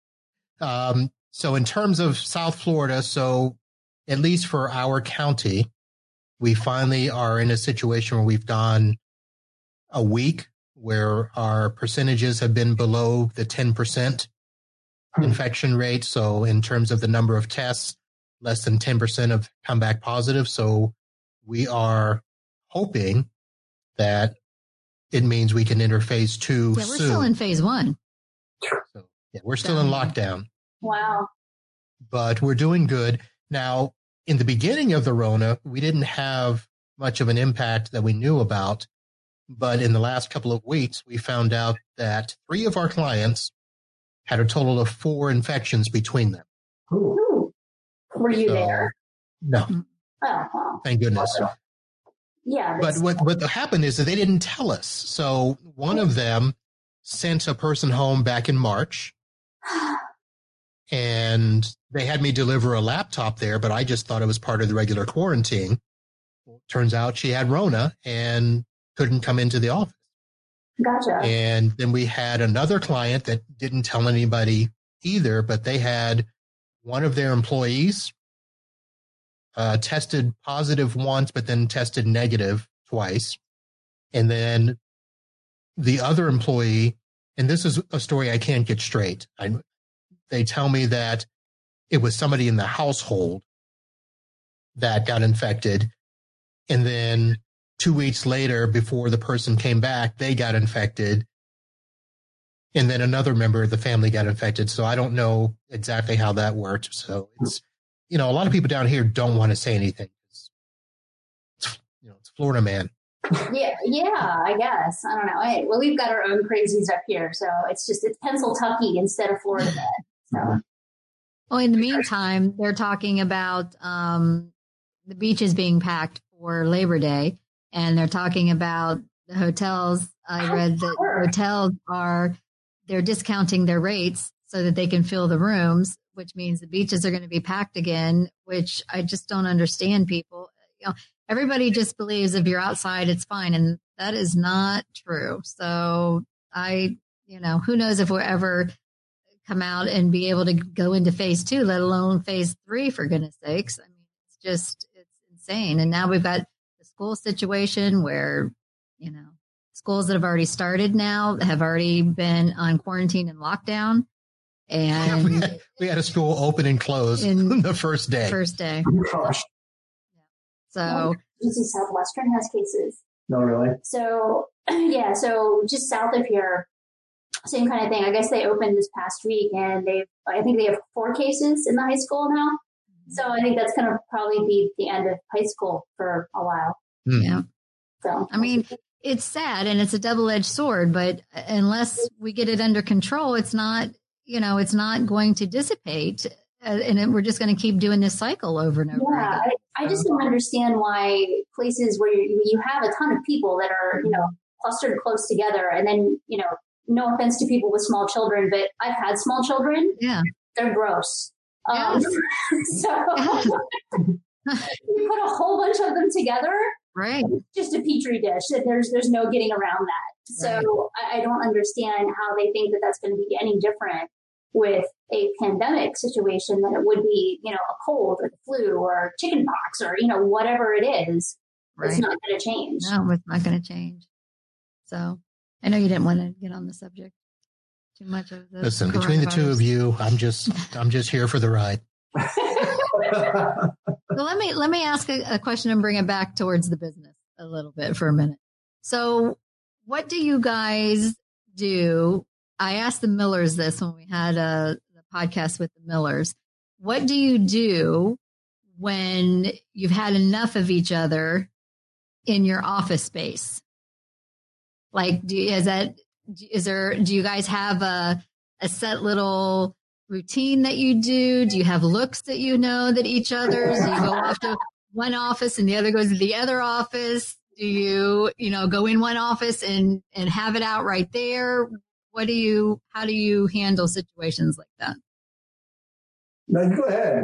[SPEAKER 1] um, so in terms of South Florida, so at least for our county, we finally are in a situation where we've gone a week where our percentages have been below the ten percent hmm. infection rate. So in terms of the number of tests, less than ten percent have come back positive. So we are hoping that it means we can enter phase two
[SPEAKER 4] Yeah, we're
[SPEAKER 1] soon.
[SPEAKER 4] still in phase one.
[SPEAKER 1] So, yeah, we're still in lockdown.
[SPEAKER 2] Wow.
[SPEAKER 1] But we're doing good. Now, in the beginning of the Rona, we didn't have much of an impact that we knew about. But in the last couple of weeks, we found out that three of our clients had a total of four infections between them.
[SPEAKER 2] Ooh. Were you
[SPEAKER 1] so,
[SPEAKER 2] there?
[SPEAKER 1] No.
[SPEAKER 2] Oh, wow.
[SPEAKER 1] Thank goodness.
[SPEAKER 2] Yeah.
[SPEAKER 1] But what, what happened is that they didn't tell us. So one of them sent a person home back in March. And they had me deliver a laptop there, but I just thought it was part of the regular quarantine. Turns out she had Rona and couldn't come into the office.
[SPEAKER 2] Gotcha.
[SPEAKER 1] And then we had another client that didn't tell anybody either, but they had one of their employees uh, tested positive once, but then tested negative twice. And then the other employee, and this is a story I can't get straight. I, they tell me that it was somebody in the household that got infected. And then two weeks later, before the person came back, they got infected. And then another member of the family got infected. So I don't know exactly how that worked. So it's, you know, a lot of people down here don't want to say anything. It's, you know, it's Florida man.
[SPEAKER 2] Yeah, yeah, I guess. I don't know. Hey, well, we've got our own crazies up here. So it's just, it's Pennsylvania instead of Florida man. So.
[SPEAKER 4] Well, in the meantime, they're talking about um, the beaches being packed for Labor Day. And they're talking about the hotels. I read that hotels are, they're discounting their rates so that they can fill the rooms, which means the beaches are going to be packed again, which I just don't understand, people. You know, everybody just believes if you're outside, it's fine. And that is not true. So I, you know, who knows if we'll ever come out and be able to go into phase two, let alone phase three, for goodness sakes. I mean, it's just, it's insane. And now we've got the school situation where, you know, schools that have already started now have already been on quarantine and lockdown. And
[SPEAKER 1] yeah, we, had, we had a school open and close in the first day.
[SPEAKER 4] First day.
[SPEAKER 3] Gosh.
[SPEAKER 4] So
[SPEAKER 2] U C Southwestern has cases.
[SPEAKER 3] No, really?
[SPEAKER 2] So yeah, so just south of here, same kind of thing. I guess they opened this past week, and they I think they have four cases in the high school now. So I think that's going to probably be the end of high school for a while.
[SPEAKER 1] Mm.
[SPEAKER 4] Yeah.
[SPEAKER 2] So
[SPEAKER 4] I mean, it's sad and it's a double-edged sword, but unless we get it under control, it's not, you know, it's not going to dissipate. and then we're just going to keep doing this cycle over and over
[SPEAKER 2] yeah,
[SPEAKER 4] again.
[SPEAKER 2] I, I just don't understand why places where you, you have a ton of people that are, you know, clustered close together, and then, you know, no offense to people with small children, but I've had small children.
[SPEAKER 4] Yeah.
[SPEAKER 2] They're gross.
[SPEAKER 4] Yes.
[SPEAKER 2] Um, so you put a whole bunch of them together.
[SPEAKER 4] Right.
[SPEAKER 2] Just a petri dish. There's there's no getting around that. So right. I, I don't understand how they think that that's going to be any different with a pandemic situation than it would be, you know, a cold or the flu or chicken pox or, you know, whatever it is. Right. It's not going to change.
[SPEAKER 4] No, it's not going to change. So I know you didn't want to get on the subject too much of this.
[SPEAKER 1] Listen, between the two of you, I'm just I'm just here for the ride.
[SPEAKER 4] So let me let me ask a, a question and bring it back towards the business a little bit for a minute. So what do you guys do? I asked the Millers this when we had a, a podcast with the Millers. What do you do when you've had enough of each other in your office space? Like, do is that is there? Do you guys have a a set little routine that you do? Do you have looks that you know that each other's? Do you go off to one office and the other goes to the other office? Do you, you know, go in one office and, and have it out right there? What do you, how do you handle situations like that?
[SPEAKER 3] No, go ahead.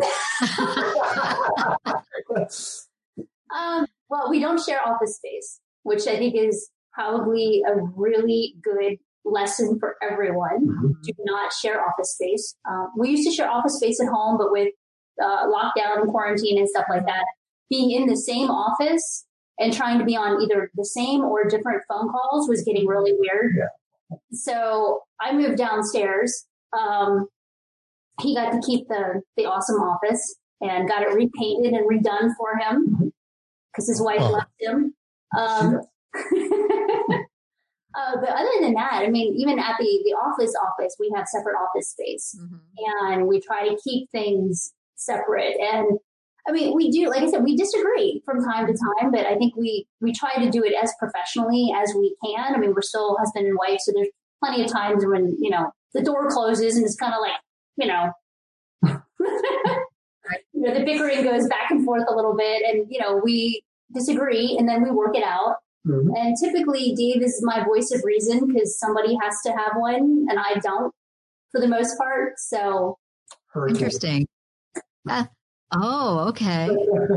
[SPEAKER 2] um, well, we don't share office space, which I think is probably a really good lesson for everyone. Mm-hmm. Do not share office space. Um, we used to share office space at home, but with uh, lockdown and quarantine and stuff like that, being in the same office and trying to be on either the same or different phone calls was getting really weird. Yeah. So I moved downstairs. Um, he got to keep the, the awesome office and got it repainted and redone for him because his wife oh. left him. Um, Uh, but other than that, I mean, even at the, the office office, we have separate office space mm-hmm. and we try to keep things separate. And I mean, we do, like I said, we disagree from time to time, but I think we, we try to do it as professionally as we can. I mean, we're still husband and wife. So there's plenty of times when, you know, the door closes and it's kind of like, you know, you know, the bickering goes back and forth a little bit and, you know, we disagree and then we work it out. Mm-hmm. And typically Dave is my voice of reason because somebody has to have one and I don't for the most part. So
[SPEAKER 4] interesting. Uh, oh, okay.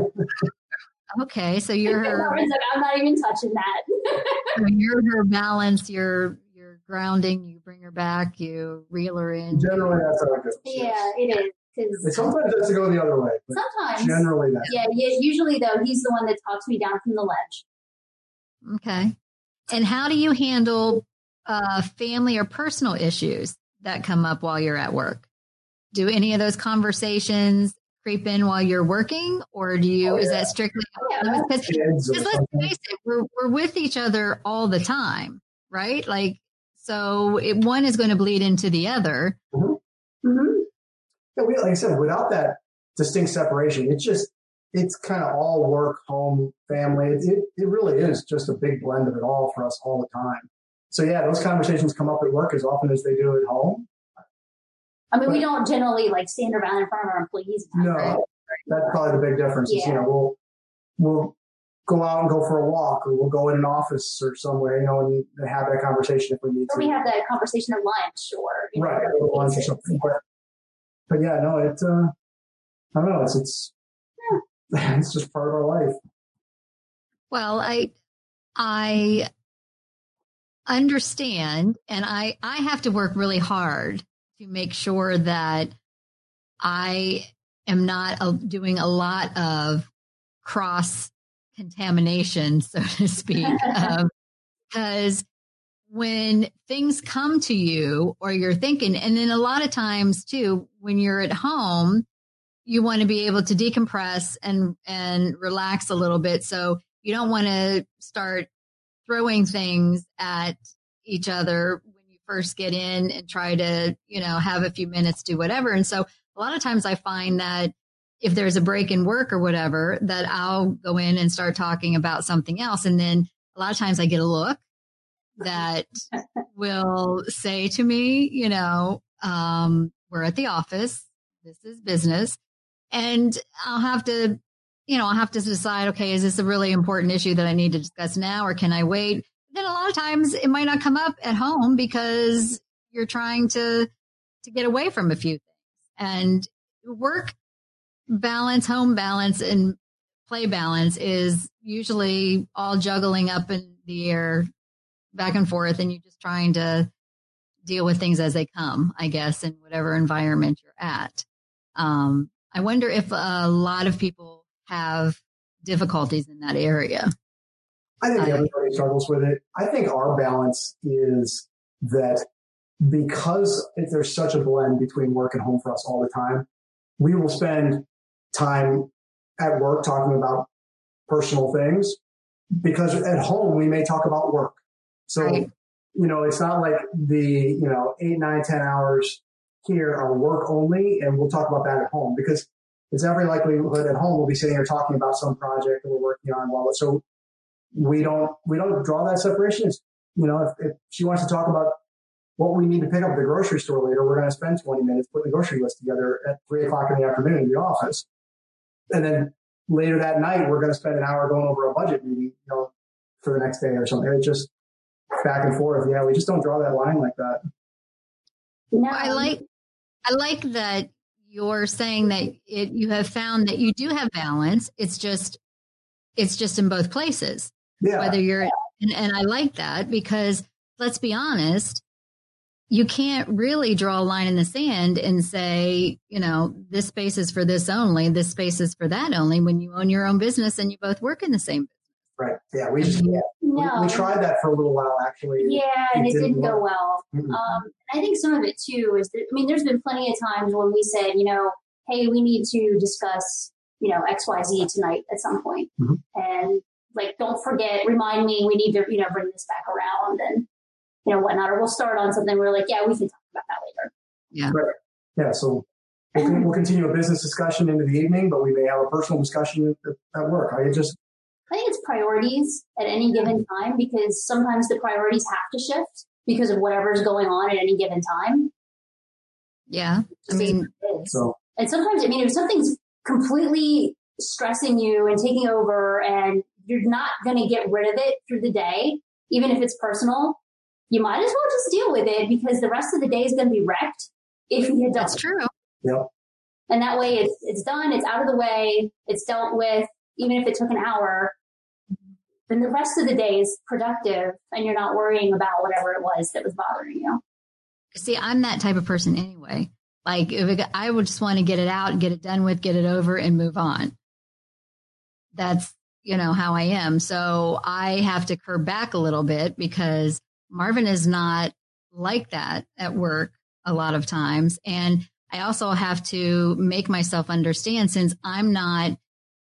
[SPEAKER 4] Okay. So you're her,
[SPEAKER 2] I'm not even touching that.
[SPEAKER 4] So you're her balance, you're you're grounding, you bring her back, you reel her in.
[SPEAKER 3] Generally that's how it goes.
[SPEAKER 2] Yeah, it is.
[SPEAKER 3] It sometimes it has to go the other way.
[SPEAKER 2] Sometimes.
[SPEAKER 3] Generally that's
[SPEAKER 2] yeah, yeah, usually though, he's the one that talks me down from the ledge.
[SPEAKER 4] Okay. And how do you handle uh, family or personal issues that come up while you're at work? Do any of those conversations creep in while you're working, or do you, oh, yeah. is that strictly, because yeah, let's face it, we're, we're with each other all the time, right? Like, so it, one is going to bleed into the other.
[SPEAKER 3] Mm-hmm. Mm-hmm. Yeah, we, like I said, without that distinct separation, it's just, it's kind of all work, home, family. It, it it really is just a big blend of it all for us all the time. So yeah, those conversations come up at work as often as they do at home.
[SPEAKER 2] I mean, but, we don't generally like stand around in front of our employees.
[SPEAKER 3] No, right? That's probably the big difference. Yeah. Is, you know, we'll we'll go out and go for a walk, or we'll go in an office or somewhere, you know, and have that conversation if we need
[SPEAKER 2] or
[SPEAKER 3] to.
[SPEAKER 2] we have that conversation at lunch, or you
[SPEAKER 3] right,
[SPEAKER 2] know,
[SPEAKER 3] at lunch or something. But, but yeah, no, it. Uh, I don't know. It's it's. It's just part of our life.
[SPEAKER 4] Well, I, I understand, and I, I have to work really hard to make sure that I am not uh, doing a lot of cross contamination, so to speak, because um, when things come to you or you're thinking, and then a lot of times too, when you're at home, you want to be able to decompress and, and relax a little bit. So you don't want to start throwing things at each other when you first get in and try to, you know, have a few minutes, do whatever. And so a lot of times I find that if there's a break in work or whatever, that I'll go in and start talking about something else. And then a lot of times I get a look that will say to me, you know, um, we're at the office. this is business. And I'll have to, you know, I'll have to decide, okay, is this a really important issue that I need to discuss now, or can I wait? Then a lot of times it might not come up at home because you're trying to, to get away from a few things. And work balance, home balance, and play balance is usually all juggling up in the air back and forth, and you're just trying to deal with things as they come, I guess, in whatever environment you're at. Um, I wonder if a lot of people have difficulties in that area.
[SPEAKER 3] I think everybody struggles with it. I think our balance is that because there's such a blend between work and home for us all the time, we will spend time at work talking about personal things, because at home we may talk about work. So, right. you know, it's not like the, you know, eight, nine, ten hours here are work only, and we'll talk about that at home, because it's every likelihood at home we'll be sitting here talking about some project that we're working on. While so we don't we don't draw that separation. It's, you know, if, if she wants to talk about what we need to pick up at the grocery store later, we're going to spend twenty minutes putting the grocery list together at three o'clock in the afternoon in the office. And then later that night, we're going to spend an hour going over a budget meeting, you know, for the next day or something. It's just back and forth. Yeah, we just don't draw that line like that.
[SPEAKER 4] No, I like, I like that you're saying that it, you have found that you do have balance. It's just, it's just in both places.
[SPEAKER 3] Yeah.
[SPEAKER 4] Whether you're, and, and I like that, because let's be honest, you can't really draw a line in the sand and say, you know, this space is for this only, this space is for that only, when you own your own business and you both work in the same business.
[SPEAKER 3] Right. Yeah. We just, yeah.
[SPEAKER 2] No.
[SPEAKER 3] we, we tried that for a little while, actually.
[SPEAKER 2] Yeah. And it, it didn't, didn't go
[SPEAKER 3] work.
[SPEAKER 2] well. Mm-hmm. Um, I think some of it too is that, I mean, there's been plenty of times when we said, you know, hey, we need to discuss, you know, X Y Z tonight at some point.
[SPEAKER 3] Mm-hmm.
[SPEAKER 2] And like, don't forget, remind me, we need to, you know, bring this back around and, you know, whatnot, or we'll start on something. We're like, yeah, we can talk about that later.
[SPEAKER 4] Yeah.
[SPEAKER 3] Right. Yeah. So we'll, we'll continue a business discussion into the evening, but we may have a personal discussion at, at work. I just,
[SPEAKER 2] I think it's priorities at any given time, because sometimes the priorities have to shift because of whatever's going on at any given time.
[SPEAKER 4] Yeah. I mean,
[SPEAKER 3] so,
[SPEAKER 2] and sometimes, I mean, if something's completely stressing you and taking over and you're not going to get rid of it through the day, even if it's personal, you might as well just deal with it, because the rest of the day is going to be wrecked if you don't.
[SPEAKER 4] That's true.
[SPEAKER 3] Yep.
[SPEAKER 2] And that way it's, it's done. It's out of the way. It's dealt with. Even if it took an hour, then the rest of the day is productive and you're not worrying about whatever it was that was bothering you.
[SPEAKER 4] See, I'm that type of person anyway. Like, if it, I would just want to get it out, get it done with, get it over, and move on. That's, you know, how I am. So I have to curb back a little bit, because Marvin is not like that at work a lot of times. And I also have to make myself understand, since I'm not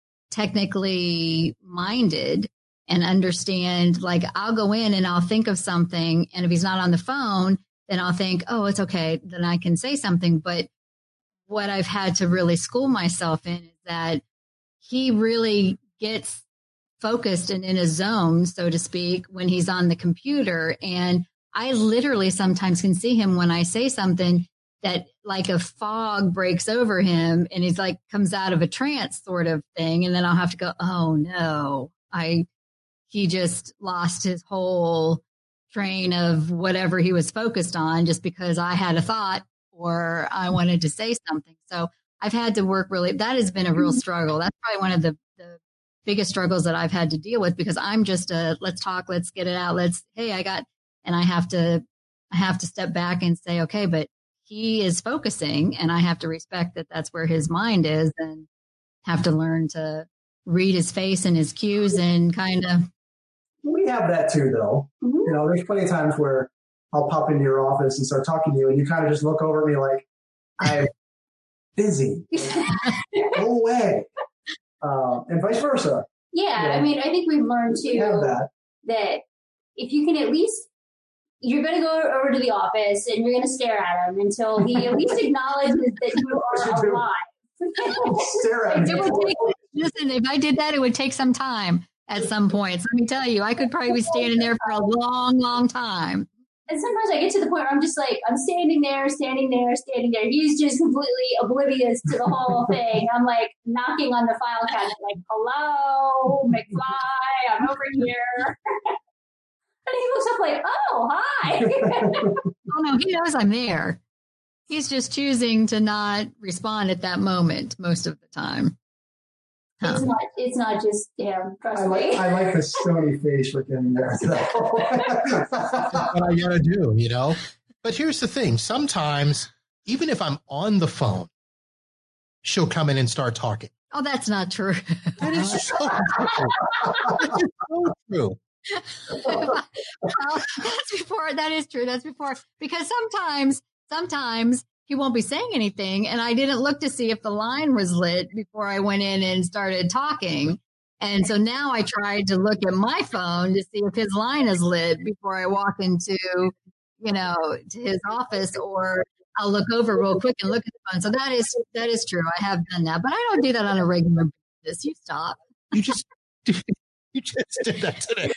[SPEAKER 4] technically minded and understand, like, I'll go in and I'll think of something, and if he's not on the phone, then I'll think, oh, it's okay, then I can say something. But what I've had to really school myself in is that he really gets focused and in a zone, so to speak, when he's on the computer. And I literally sometimes can see him when I say something that, like, a fog breaks over him and he's like, comes out of a trance sort of thing. And then I'll have to go, oh no, I, he just lost his whole train of whatever he was focused on just because I had a thought or I wanted to say something. So I've had to work really, that has been a real struggle. That's probably one of the, the biggest struggles that I've had to deal with, because I'm just a, let's talk, let's get it out. Let's, hey, I got, and I have to, I have to step back and say, okay, but he is focusing and I have to respect that that's where his mind is, and have to learn to read his face and his cues and kind of.
[SPEAKER 3] We have that too, though. Mm-hmm. You know, there's plenty of times where I'll pop into your office and start talking to you, and you kind of just look over at me like, I'm busy. Go away. Um, and vice versa.
[SPEAKER 2] Yeah,
[SPEAKER 3] you know,
[SPEAKER 2] I mean, I think we've learned too
[SPEAKER 3] that.
[SPEAKER 2] that if you can at least, you're going to go over to the office and you're going to stare at him until he at least acknowledges that you are alive.
[SPEAKER 3] Stare at me.
[SPEAKER 4] It would take, listen, if I did that, it would take some time at some points. Let me tell you, I could probably be standing there for a long, long time.
[SPEAKER 2] and sometimes I get to the point where I'm just like, I'm standing there, standing there, standing there. He's just completely oblivious to the whole thing. I'm like knocking on the file cabinet, like, hello, McFly, I'm over here. And he looks up like, oh, hi.
[SPEAKER 4] Oh, no, he knows I'm there. He's just choosing to not respond at that moment most of the time. Huh.
[SPEAKER 2] It's not. It's not just him. Trust
[SPEAKER 3] I like.
[SPEAKER 2] me.
[SPEAKER 3] I like the stony face within there.
[SPEAKER 1] That's what I gotta do, you know. But here's the thing: sometimes, even if I'm on the phone, she'll come in and start talking.
[SPEAKER 4] Oh, that's not true.
[SPEAKER 1] That is so true. That is so true.
[SPEAKER 4] Well, that's before. That is true. That's before, because sometimes, sometimes. He won't be saying anything. And I didn't look to see if the line was lit before I went in and started talking. And so now I tried to look at my phone to see if his line is lit before I walk into, you know, to his office, or I'll look over real quick and look at the phone. So that is, that is true. I have done that, but I don't do that on a regular basis. You stop.
[SPEAKER 1] You just, you just did that today.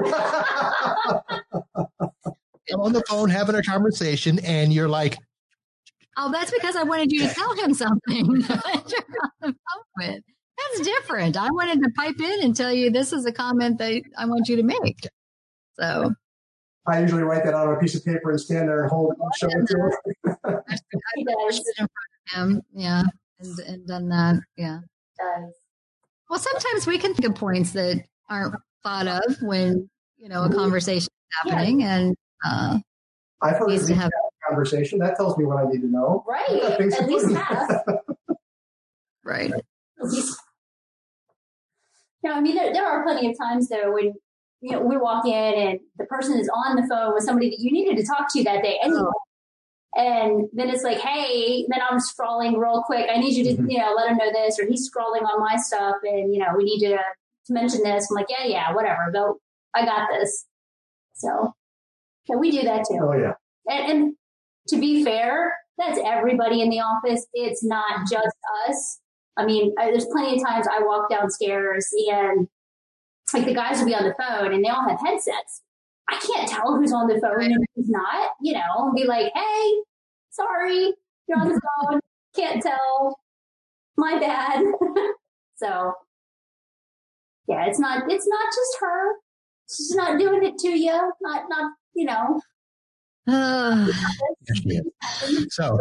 [SPEAKER 1] I'm on the phone having a conversation and you're like,
[SPEAKER 4] oh, that's because I wanted you to tell him something that you're on the phone with. That's different. I wanted to pipe in and tell you this is a comment that I want you to make. So
[SPEAKER 3] I usually write that on a piece of paper and stand there and hold it and show it to him.
[SPEAKER 4] I've in front of him, yeah, and, and done that, yeah. Well, sometimes we can think of points that aren't thought of when, you know, a conversation is happening, yeah. and uh,
[SPEAKER 3] I've heard
[SPEAKER 4] needs to have
[SPEAKER 3] conversation. That tells me what I need to know.
[SPEAKER 2] Right. At least half.
[SPEAKER 4] Right.
[SPEAKER 2] Yeah, I mean, there, there are plenty of times, though, when, you know, we walk in and the person is on the phone with somebody that you needed to talk to that day anyway. Oh. And then it's like, hey, then I'm scrolling real quick. I need you to, mm-hmm. you know, let him know this. Or he's scrolling on my stuff and, you know, we need you to, to mention this. I'm like, yeah, yeah, whatever. Go. I got this. So, yeah, we do that too.
[SPEAKER 3] Oh, yeah.
[SPEAKER 2] And, and to be fair, that's everybody in the office. It's not just us. I mean, I, there's plenty of times I walk downstairs and like the guys will be on the phone and they all have headsets. I can't tell who's on the phone and who's not, you know, and be like, hey, sorry, you're on the phone. Can't tell. My bad. So yeah, it's not, it's not just her. She's not doing it to you. Not, not, you know.
[SPEAKER 4] Uh,
[SPEAKER 1] so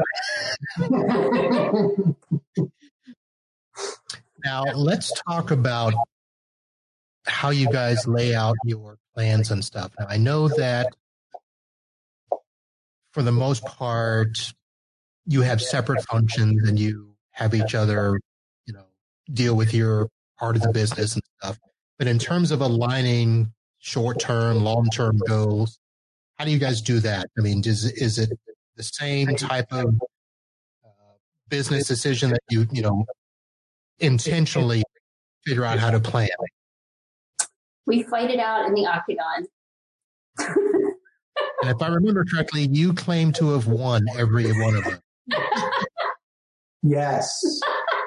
[SPEAKER 1] now let's talk about how you guys lay out your plans and stuff. Now, I know that for the most part, you have separate functions and you have each other, you know, deal with your part of the business and stuff. But in terms of aligning short-term, long-term goals, how do you guys do that? I mean, is, is it the same type of uh, business decision that you, you know, intentionally figure out how to plan?
[SPEAKER 2] We fight it out in the octagon.
[SPEAKER 1] And if I remember correctly, you claim to have won every one of them.
[SPEAKER 3] Yes.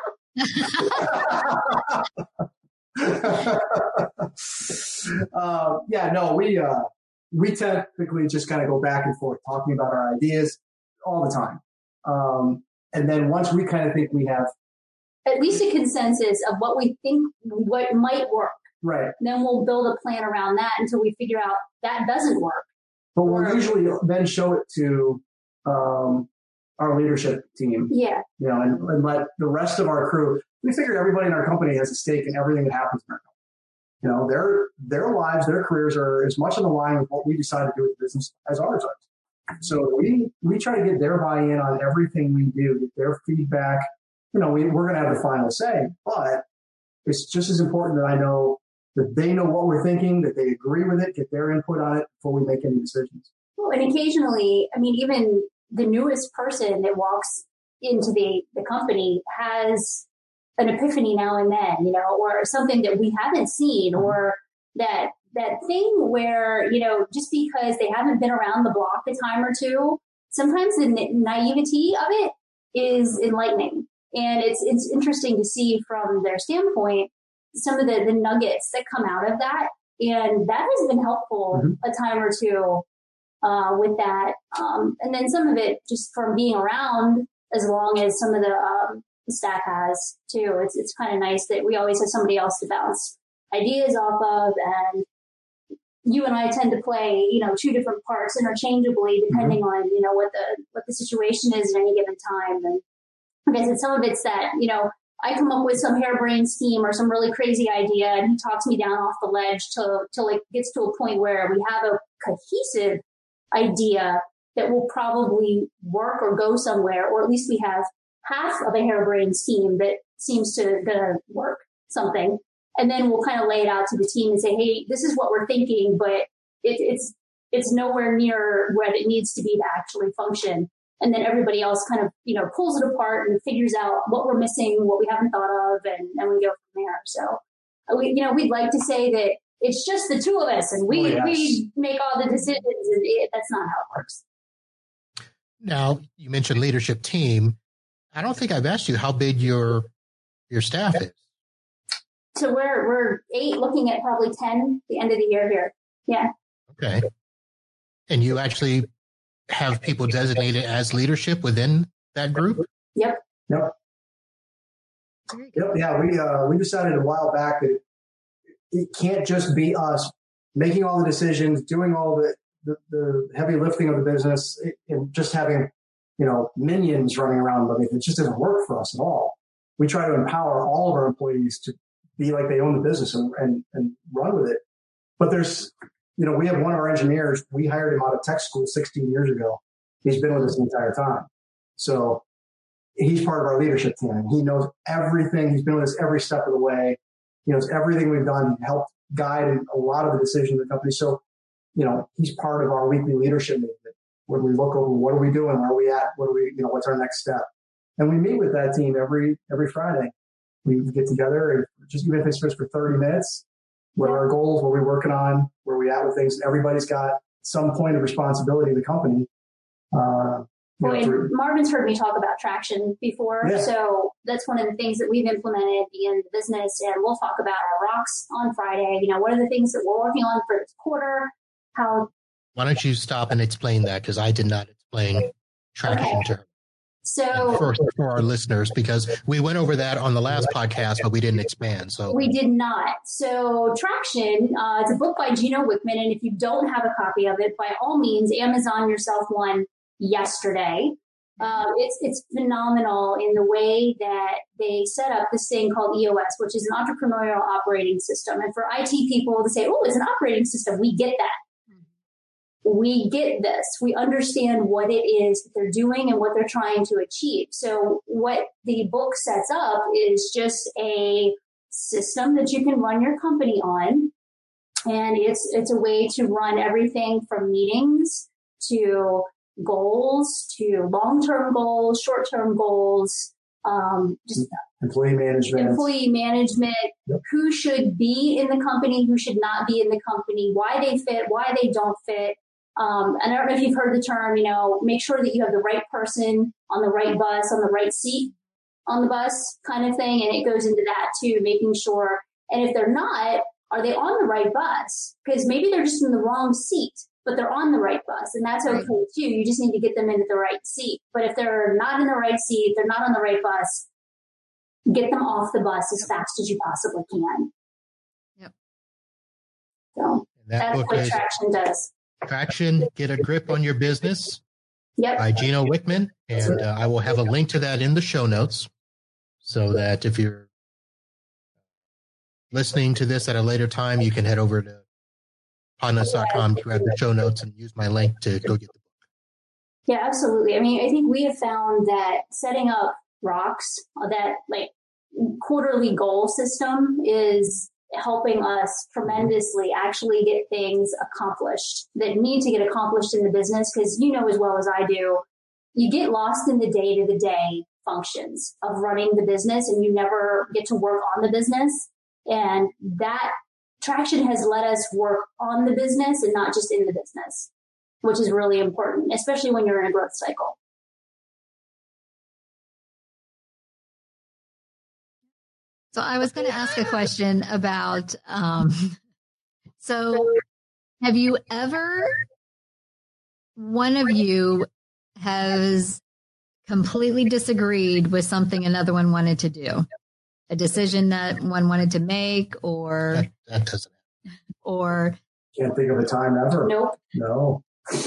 [SPEAKER 3] uh, yeah, no, we uh, we typically just kind of go back and forth talking about our ideas all the time. Um, and then once we kind of think we have
[SPEAKER 2] at least a consensus of what we think what might work.
[SPEAKER 3] Right.
[SPEAKER 2] Then we'll build a plan around that until we figure out that doesn't work.
[SPEAKER 3] But we'll usually then show it to um, our leadership team.
[SPEAKER 2] Yeah.
[SPEAKER 3] You know, and, and let the rest of our crew. We figure everybody in our company has a stake in everything that happens in our company. You know, their their lives, their careers are as much on the line with what we decide to do with the business as ours are. So we we try to get their buy-in on everything we do, get their feedback. You know, we, we're going to have the final say, but it's just as important that I know that they know what we're thinking, that they agree with it, get their input on it before we make any decisions.
[SPEAKER 2] Well, and occasionally, I mean, even the newest person that walks into the, the company has an epiphany now and then, you know, or something that we haven't seen, or that that thing where, you know, just because they haven't been around the block a time or two, sometimes the naivety of it is enlightening. And it's it's interesting to see from their standpoint some of the, the nuggets that come out of that. And that has been helpful mm-hmm. a time or two uh, with that. Um, and then some of it just from being around as long as some of the um, staff has too. It's it's kind of nice that we always have somebody else to bounce ideas off of, and you and I tend to play, you know, two different parts interchangeably depending mm-hmm. on, you know, what the what the situation is at any given time. And like I said, some of it's that, you know, I come up with some harebrained scheme or some really crazy idea, and he talks me down off the ledge till till it gets to a point where we have a cohesive idea that will probably work or go somewhere, or at least we have half of a harebrained scheme that seems to gonna work something. And then we'll kind of lay it out to the team and say, hey, this is what we're thinking, but it, it's it's nowhere near what it needs to be to actually function. And then everybody else kind of, you know, pulls it apart and figures out what we're missing, what we haven't thought of, and, and we go from there. So, we, you know, we'd like to say that it's just the two of us and we, oh, yes. we make all the decisions, and it, that's not how it works.
[SPEAKER 1] Now, you mentioned leadership team. I don't think I've asked you how big your your staff is.
[SPEAKER 2] So we're we're eight, looking at probably ten at the end of the year here. Yeah.
[SPEAKER 1] Okay. And you actually have people designated as leadership within that group?
[SPEAKER 2] Yep.
[SPEAKER 3] Yep. Yep. Yeah. We uh, we decided a while back that it can't just be us making all the decisions, doing all the the, the heavy lifting of the business, and just having, you know, minions running around. But it just doesn't work for us at all. We try to empower all of our employees to be like they own the business and, and, and run with it. But there's, you know, we have one of our engineers, we hired him out of tech school sixteen years ago. He's been with us the entire time. So he's part of our leadership team. He knows everything. He's been with us every step of the way. He knows everything we've done. He helped guide a lot of the decisions of the company. So, you know, he's part of our weekly leadership meeting. When we look over, what are we doing? Where are we at? What are we, you know, what's our next step? And we meet with that team every, every Friday. We get together, and just even if it's just for thirty minutes, what are our goals? What are we working on? Where are we at with things? Everybody's got some point of responsibility in the company. Uh,
[SPEAKER 2] well, know, and Marvin's heard me talk about traction before. Yeah. So that's one of the things that we've implemented in the business. And we'll talk about our rocks on Friday. You know, what are the things that we're working on for this quarter? How?
[SPEAKER 1] Why don't you stop and explain that? Because I did not explain traction okay. to her.
[SPEAKER 2] So
[SPEAKER 1] for, for our listeners, because we went over that on the last podcast, but we didn't expand. So
[SPEAKER 2] we did not. So Traction, uh, it's a book by Gino Wickman. And if you don't have a copy of it, by all means, Amazon yourself one yesterday. Uh, it's, it's phenomenal in the way that they set up this thing called E O S, which is an entrepreneurial operating system. And for I T people to say, oh, it's an operating system, we get that. We get this. We understand what it is that they're doing and what they're trying to achieve. So what the book sets up is just a system that you can run your company on. And it's, it's a way to run everything from meetings to goals to long-term goals, short-term goals, um, just
[SPEAKER 3] employee management,
[SPEAKER 2] employee management, yep. Who should be in the company, who should not be in the company, why they fit, why they don't fit. Um, and I don't know if you've heard the term, you know, make sure that you have the right person on the right bus, on the right seat on the bus kind of thing. And it goes into that too, making sure. And if they're not, are they on the right bus? Because maybe they're just in the wrong seat, but they're on the right bus. And that's okay too. You just need to get them into the right seat. But if they're not in the right seat, they're not on the right bus, get them off the bus as fast as you possibly can.
[SPEAKER 4] Yep.
[SPEAKER 2] So that that's what Traction does.
[SPEAKER 1] Traction, Get a Grip on Your Business
[SPEAKER 2] yep.
[SPEAKER 1] by Gino Wickman. And uh, I will have a link to that in the show notes so that if you're listening to this at a later time, you can head over to podnuts dot com to grab the show notes and use my link to go get the book.
[SPEAKER 2] Yeah, absolutely. I mean, I think we have found that setting up rocks, that like quarterly goal system is helping us tremendously actually get things accomplished that need to get accomplished in the business. Because you know as well as I do, you get lost in the day to the day functions of running the business and you never get to work on the business. And that Traction has let us work on the business and not just in the business, which is really important, especially when you're in a growth cycle.
[SPEAKER 4] So I was going to ask a question about, um, so have you ever one of you has completely disagreed with something another one wanted to do, a decision that one wanted to make, or
[SPEAKER 1] That, that doesn't.
[SPEAKER 4] or
[SPEAKER 3] Can't think of a time ever.
[SPEAKER 2] Nope.
[SPEAKER 3] No.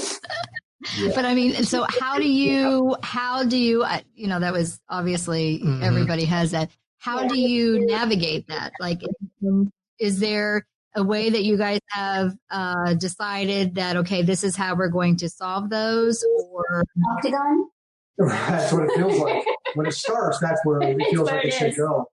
[SPEAKER 4] Yeah. But I mean, so how do you, how do you, you know, that was obviously mm-hmm. everybody has that. How do you navigate that? Like, is there a way that you guys have uh, decided that, okay, this is how we're going to solve those? Or
[SPEAKER 2] Octagon?
[SPEAKER 3] That's what it feels like. When it starts, that's where it feels like it should go.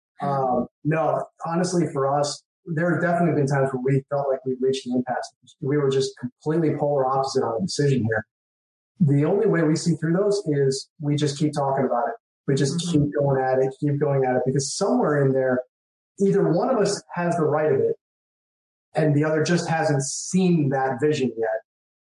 [SPEAKER 3] Um, no, honestly, for us, there have definitely been times where we felt like we'd reached an impasse. We were just completely polar opposite on a decision here. The only way we see through those is we just keep talking about it. We just mm-hmm. keep going at it, keep going at it, because somewhere in there, either one of us has the right of it and the other just hasn't seen that vision yet.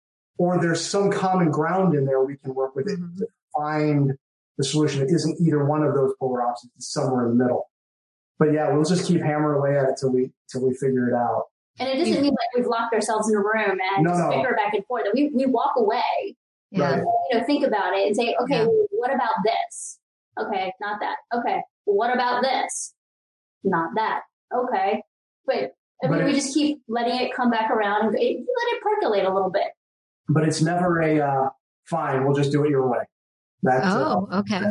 [SPEAKER 3] Or there's some common ground in there we can work with mm-hmm. it to find the solution. It isn't either one of those polar opposites. It's somewhere in the middle. But yeah, we'll just keep hammering away at it till we till we figure it out.
[SPEAKER 2] And it doesn't mean like we've locked ourselves in a room and
[SPEAKER 3] no,
[SPEAKER 2] just
[SPEAKER 3] no.
[SPEAKER 2] bicker back and forth. We we walk away,
[SPEAKER 4] yeah.
[SPEAKER 2] and, you know, think about it and say, okay, yeah. well, what about this? Okay, not that. Okay, well, what about this? Not that. Okay, but I mean, but we just keep letting it come back around and it, let it percolate a little bit.
[SPEAKER 3] But it's never a uh, fine. We'll just do it your way. That's,
[SPEAKER 4] oh,
[SPEAKER 3] uh,
[SPEAKER 4] okay.
[SPEAKER 3] That's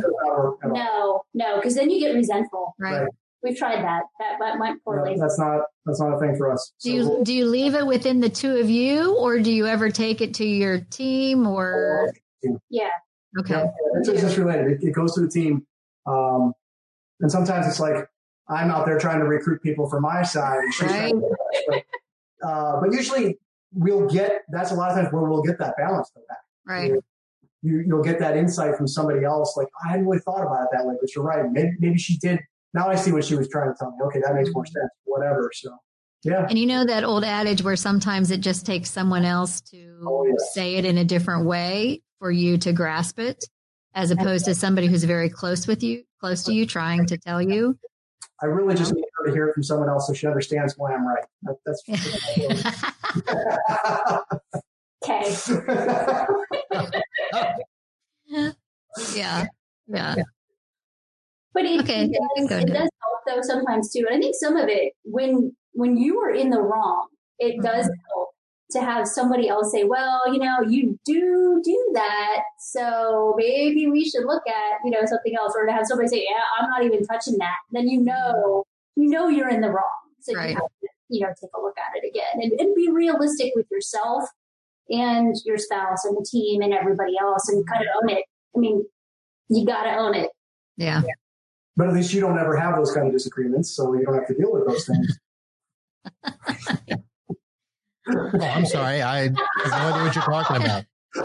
[SPEAKER 2] no, no, because then you get resentful.
[SPEAKER 4] Right.
[SPEAKER 3] right.
[SPEAKER 2] We've tried that. That, that went poorly.
[SPEAKER 3] No, that's not that's not a thing for us.
[SPEAKER 4] Do you do you leave it within the two of you, or do you ever take it to your team? Or
[SPEAKER 2] yeah,
[SPEAKER 4] okay,
[SPEAKER 3] yeah, it's business related. It, it goes to the team, um, and sometimes it's like I'm out there trying to recruit people for my side. And she's
[SPEAKER 4] right.
[SPEAKER 3] but, uh, but usually we'll get. That's a lot of times where we'll get that balance back.
[SPEAKER 4] Right.
[SPEAKER 3] You, you you'll get that insight from somebody else. Like I hadn't really thought about it that way, but you're right. Maybe maybe she did. Now I see what she was trying to tell me. Okay, that makes more sense. Whatever. So, yeah.
[SPEAKER 4] And you know that old adage where sometimes it just takes someone else to
[SPEAKER 3] oh, yes.
[SPEAKER 4] say it in a different way for you to grasp it, as opposed to somebody who's very close with you, close to you, trying to tell you.
[SPEAKER 3] I really just need her to hear it from someone else so she understands why I'm right. That,
[SPEAKER 2] that's
[SPEAKER 4] okay. yeah. Yeah.
[SPEAKER 2] But it,
[SPEAKER 4] okay.
[SPEAKER 2] it, does, it does help though sometimes too. And I think some of it, when when you are in the wrong, it mm-hmm. does help to have somebody else say, well, you know, you do do that, so maybe we should look at, you know, something else. Or to have somebody say, yeah, I'm not even touching that. Then you know, you know you're in the wrong. So
[SPEAKER 4] right.
[SPEAKER 2] you have to, you know, take a look at it again and, and be realistic with yourself and your spouse and the team and everybody else and kind of own it. I mean, you got to own it.
[SPEAKER 4] Yeah.
[SPEAKER 2] yeah.
[SPEAKER 3] But at least you don't ever have those kind of disagreements, so you don't have to deal with those things.
[SPEAKER 1] Oh, I'm sorry. I have no idea what you're talking about.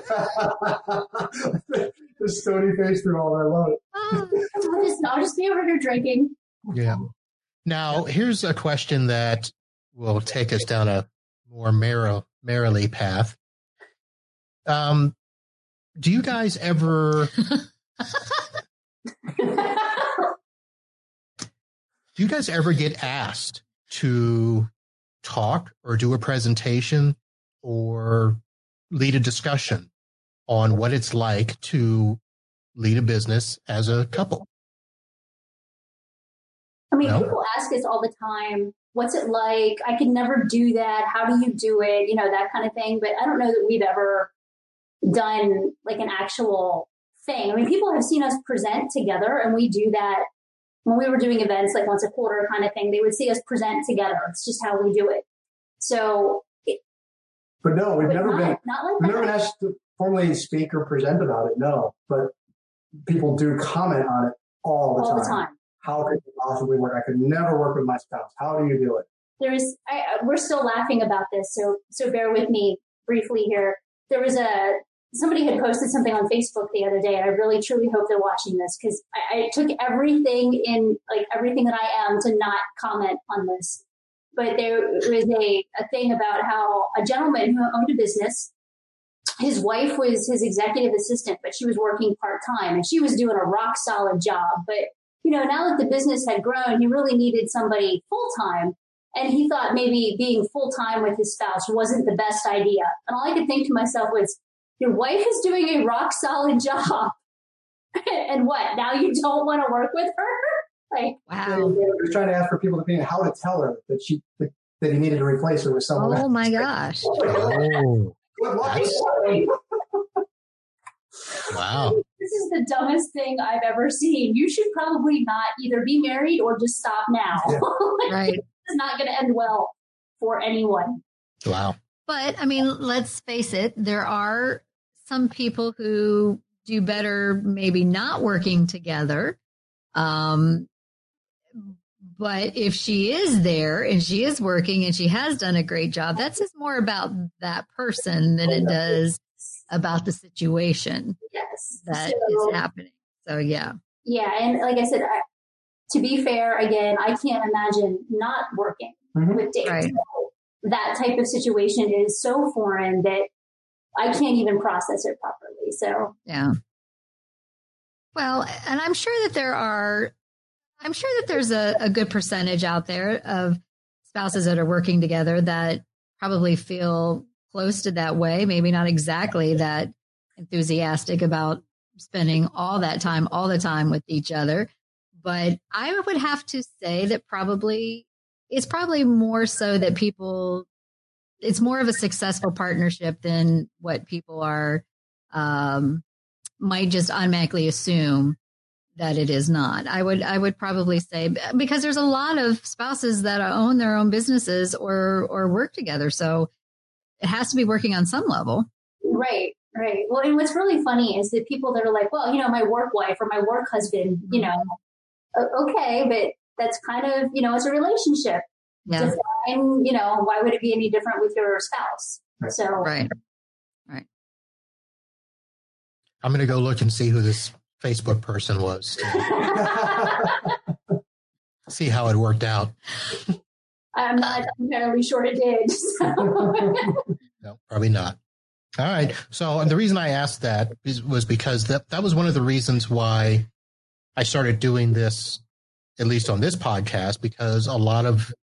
[SPEAKER 3] The stony face through all that. I love it.
[SPEAKER 2] I'll just, I'll just be over here drinking.
[SPEAKER 1] Yeah. Now, here's a question that will take us down a more merri- merrily path. Um, do you guys ever... Do you guys ever get asked to talk or do a presentation or lead a discussion on what it's like to lead a business as a couple?
[SPEAKER 2] I mean,
[SPEAKER 1] no?
[SPEAKER 2] people ask us all the time, what's it like? I could never do that. How do you do it? You know, that kind of thing. But I don't know that we've ever done like an actual thing. I mean, people have seen us present together and we do that. When we were doing events like once a quarter kind of thing, they would see us present together. It's just how we do it. So, it,
[SPEAKER 3] but no, we've
[SPEAKER 2] but
[SPEAKER 3] never
[SPEAKER 2] not,
[SPEAKER 3] been,
[SPEAKER 2] not like
[SPEAKER 3] we've
[SPEAKER 2] that.
[SPEAKER 3] never been asked to formally speak or present about it. No, but people do comment on it all the
[SPEAKER 2] all
[SPEAKER 3] time.
[SPEAKER 2] the time.
[SPEAKER 3] How could it possibly work? I could never work with my spouse. How do you do it?
[SPEAKER 2] There's, I, we're still laughing about this, so so bear with me briefly here. There was a somebody had posted something on Facebook the other day, and I really truly hope they're watching this because I, I took everything in, like everything that I am, to not comment on this. But there was a, a thing about how a gentleman who owned a business, his wife was his executive assistant, but she was working part time, and she was doing a rock solid job. But you know, now that the business had grown, he really needed somebody full time. And he thought maybe being full time with his spouse wasn't the best idea. And all I could think to myself was, your wife is doing a rock solid job. And what? Now you don't want to work with her? Like,
[SPEAKER 4] wow.
[SPEAKER 3] They were trying to ask for people to be how to tell her that she that he needed to replace her with someone else.
[SPEAKER 4] Oh my gosh.
[SPEAKER 1] Oh,
[SPEAKER 3] Good luck.
[SPEAKER 1] wow.
[SPEAKER 2] This is the dumbest thing I've ever seen. You should probably not either be married or just stop now.
[SPEAKER 3] Yeah.
[SPEAKER 2] Like,
[SPEAKER 4] Right.
[SPEAKER 2] It's not going to end well for anyone.
[SPEAKER 1] Wow.
[SPEAKER 4] But I mean, let's face it, there are some people who do better maybe not working together. Um, but if she is there and she is working and she has done a great job, that's just more about that person than it does about the situation
[SPEAKER 2] Yes.
[SPEAKER 4] that
[SPEAKER 2] So,
[SPEAKER 4] is happening. So, yeah.
[SPEAKER 2] yeah. And like I said, I, to be fair, again, I can't imagine not working
[SPEAKER 3] Mhm.
[SPEAKER 2] with Dave.
[SPEAKER 4] Right.
[SPEAKER 2] So that type of situation is so foreign that I can't even process it properly. So,
[SPEAKER 4] Yeah. Well, and I'm sure that there are, I'm sure that there's a, a good percentage out there of spouses that are working together that probably feel close to that way. Maybe not exactly that enthusiastic about spending all that time, all the time with each other. But I would have to say that probably, it's probably more so that people, it's more of a successful partnership than what people are, um, might just automatically assume that it is not. I would, I would probably say, because there's a lot of spouses that own their own businesses or, or work together. So it has to be working on some level.
[SPEAKER 2] right, right. Well, and what's really funny is that people that are like, well, you know, my work wife or my work husband, you know, okay, but that's kind of, you know, it's a relationship.
[SPEAKER 4] Yeah.
[SPEAKER 2] Define, you know, why would it be any different with your spouse?
[SPEAKER 3] Right.
[SPEAKER 2] So,
[SPEAKER 4] Right. Right.
[SPEAKER 1] I'm going to go look and see who this Facebook person was. See how it worked out.
[SPEAKER 2] I'm not entirely sure it did. So.
[SPEAKER 1] No, probably not. All right. So and the reason I asked that is, was because that, that was one of the reasons why I started doing this, at least on this podcast, because a lot of,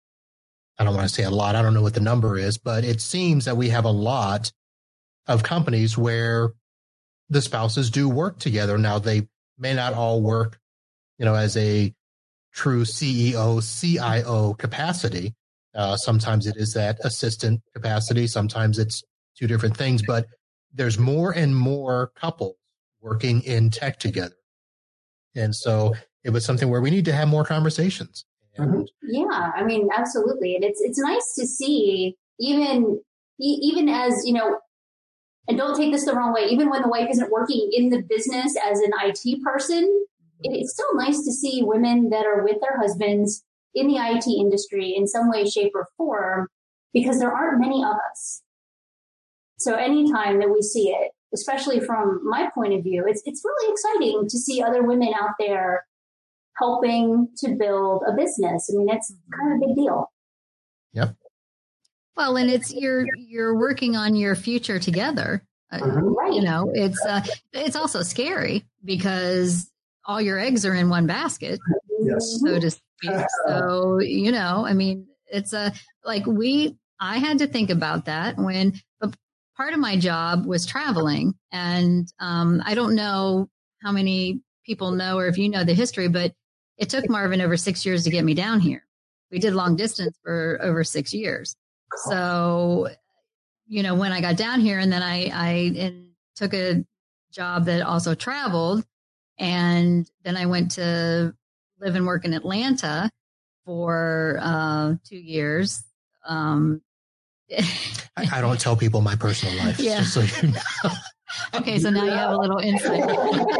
[SPEAKER 1] I don't want to say a lot, I don't know what the number is, but it seems that we have a lot of companies where the spouses do work together. Now, they may not all work, you know, as a true C E O, C I O capacity. Uh, sometimes it is that assistant capacity. Sometimes it's two different things, but there's more and more couples working in tech together. And so it was something where we need to have more conversations. And
[SPEAKER 2] Yeah, I mean, absolutely. And it's, it's nice to see even, e- even as, you know, and don't take this the wrong way, even when the wife isn't working in the business as an I T person, it's still nice to see women that are with their husbands in the I T industry in some way, shape, or form, because there aren't many of us. So anytime that we see it, especially from my point of view, it's it's really exciting to see other women out there helping to build a business. I mean, it's kind of a big deal.
[SPEAKER 1] Yep.
[SPEAKER 4] Well, and it's you're you're working on your future together. Uh,
[SPEAKER 2] Right.
[SPEAKER 4] You know, it's uh, it's also scary because all your eggs are in one basket,
[SPEAKER 3] Yes.
[SPEAKER 4] so to speak. So you know, I mean, it's a like we. I had to think about that when but part of my job was traveling, and um, I don't know how many people know or if you know the history, but it took Marvin over six years to get me down here. We did long distance for over six years. So, you know, when I got down here and then I, I and took a job that also traveled, and then I went to live and work in Atlanta for uh, two years. Um,
[SPEAKER 1] I, I don't tell people my personal life.
[SPEAKER 4] Yeah.
[SPEAKER 1] Just so you know.
[SPEAKER 4] Okay, so now you have a little insight.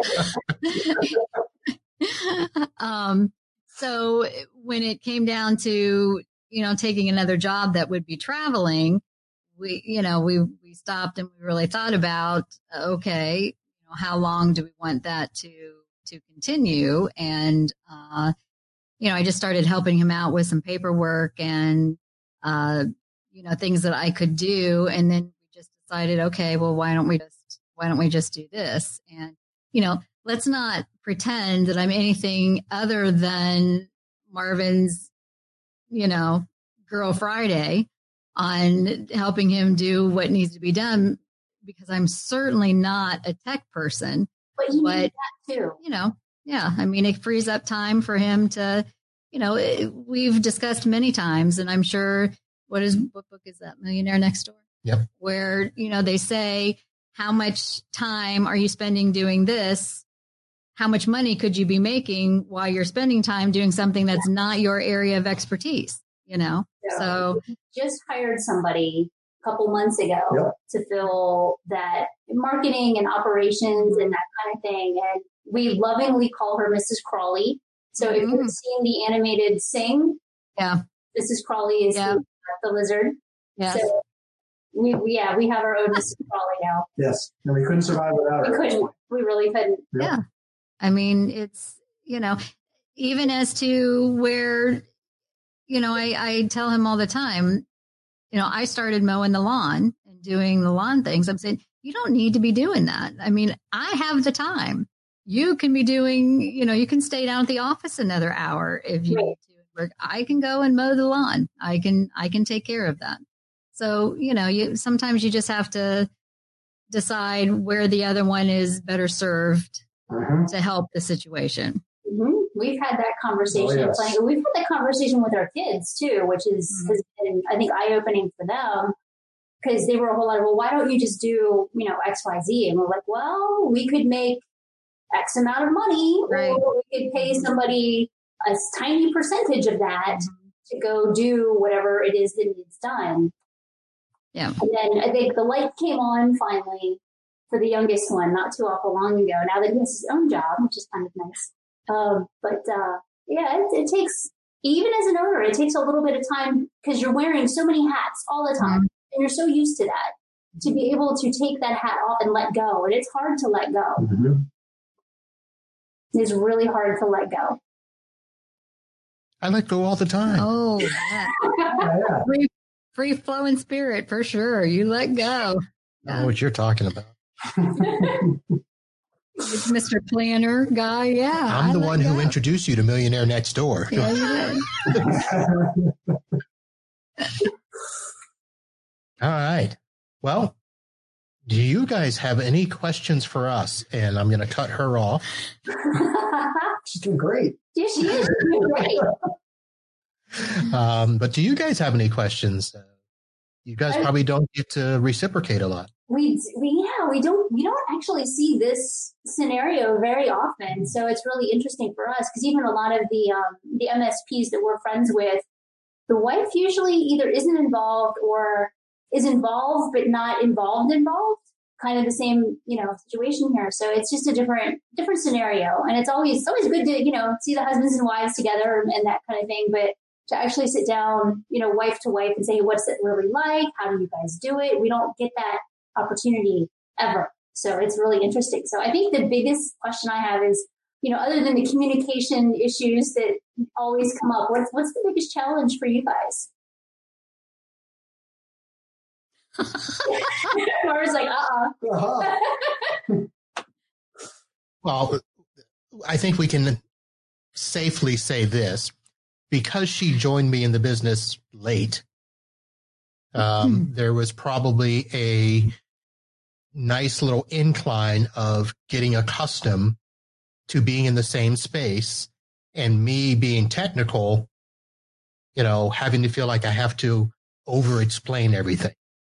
[SPEAKER 4] um, so when it came down to, you know, taking another job that would be traveling, we, you know, we, we stopped and we really thought about, okay, you know, how long do we want that to, to continue? And, uh, you know, I just started helping him out with some paperwork and, uh, you know, things that I could do. And then we just decided, okay, well, why don't we just, why don't we just do this? And, you know, let's not pretend that I'm anything other than Marvin's, you know, Girl Friday on helping him do what needs to be done, because I'm certainly not a tech person.
[SPEAKER 2] But you
[SPEAKER 4] but,
[SPEAKER 2] need that too.
[SPEAKER 4] You know, yeah. I mean, it frees up time for him to, you know, it, we've discussed many times, and I'm sure, what is, what book is that? Millionaire Next Door?
[SPEAKER 1] Yep.
[SPEAKER 4] Where, you know, they say, how much time are you spending doing this? How much money could you be making while you're spending time doing something that's not your area of expertise? You know,
[SPEAKER 2] so,
[SPEAKER 4] so
[SPEAKER 2] we just hired somebody a couple months ago
[SPEAKER 3] Yep.
[SPEAKER 2] to fill that marketing and operations and that kind of thing. And we lovingly call her Missus Crawley. So if
[SPEAKER 4] Mhm.
[SPEAKER 2] you've seen the animated Sing,
[SPEAKER 4] yeah,
[SPEAKER 2] Missus Crawley is
[SPEAKER 4] Yeah.
[SPEAKER 2] the, the lizard.
[SPEAKER 4] yes.
[SPEAKER 2] So we, we, yeah, we have our own Missus Crawley now.
[SPEAKER 3] Yes. And we couldn't survive without
[SPEAKER 2] We
[SPEAKER 3] her.
[SPEAKER 2] couldn't. We really couldn't.
[SPEAKER 4] Yeah. I mean, it's, you know, even as to where, you know, I, I tell him all the time, you know, I started mowing the lawn and doing the lawn things. I'm saying, you don't need to be doing that. I mean, I have the time. You can be doing, you know, you can stay down at the office another hour if you
[SPEAKER 2] Right.
[SPEAKER 4] need to. I can go and mow the lawn. I can, I can take care of that. So, you know, you, sometimes you just have to decide where the other one is better served
[SPEAKER 3] Mm-hmm.
[SPEAKER 4] to help the situation.
[SPEAKER 2] hmm We've had that conversation.
[SPEAKER 3] Oh, yes.
[SPEAKER 2] plenty. We've had that conversation with our kids too, which is
[SPEAKER 4] Mhm.
[SPEAKER 2] has been, I think, eye opening for them because they were a whole lot of, well, why don't you just do, you know, X, Y, Z? And we're like, well, we could make X amount of money,
[SPEAKER 4] Right.
[SPEAKER 2] or we could pay somebody a tiny percentage of that to go do whatever it is that needs done.
[SPEAKER 4] Yeah.
[SPEAKER 2] And then I think the light came on finally for the youngest one not too awful long ago. Now that he has his own job, which is kind of nice. Um, but uh, yeah, it, it takes, even as an owner, it takes a little bit of time because you're wearing so many hats all the time,
[SPEAKER 4] Mhm.
[SPEAKER 2] and you're so used to that to be able to take that hat off and let go. And it's hard to let go.
[SPEAKER 3] Mm-hmm.
[SPEAKER 2] It's really hard to let go.
[SPEAKER 1] I let go all the time.
[SPEAKER 4] Oh, yeah.
[SPEAKER 3] Yeah, yeah.
[SPEAKER 4] free, free flowing spirit for sure. You let go.
[SPEAKER 1] I don't know what you're talking about.
[SPEAKER 4] It's Mister Planner guy. Yeah.
[SPEAKER 1] I'm
[SPEAKER 4] I
[SPEAKER 1] the
[SPEAKER 4] let
[SPEAKER 1] one who
[SPEAKER 4] go.
[SPEAKER 1] introduced you to Millionaire Next Door.
[SPEAKER 4] Yeah, you did.
[SPEAKER 1] All right. Well, do you guys have any questions for us? And I'm going to cut her off.
[SPEAKER 3] She's doing great.
[SPEAKER 2] Yeah, she is. You're right.
[SPEAKER 1] Um, but do you guys have any questions? Uh, you guys probably don't get to reciprocate a lot.
[SPEAKER 2] We, we, yeah, we don't, we don't actually see this scenario very often. So it's really interesting for us because even a lot of the, um, the M S Ps that we're friends with, the wife usually either isn't involved or is involved, but not involved, involved. Kind of the same, you know, situation here. So it's just a different, different scenario. And it's always, it's always good to, you know, see the husbands and wives together and that kind of thing. But to actually sit down, you know, wife to wife and say, what's it really like? How do you guys do it? We don't get that opportunity ever. So it's really interesting. So I think the biggest question I have is, you know, other than the communication issues that always come up, what's, what's the biggest challenge for you guys? Laura's like, uh-uh.
[SPEAKER 3] Uh-huh.
[SPEAKER 1] Well, I think we can safely say this. Because she joined me in the business late, um,
[SPEAKER 4] Hmm.
[SPEAKER 1] there was probably a nice little incline of getting accustomed to being in the same space, and me being technical, you know, having to feel like I have to over explain everything.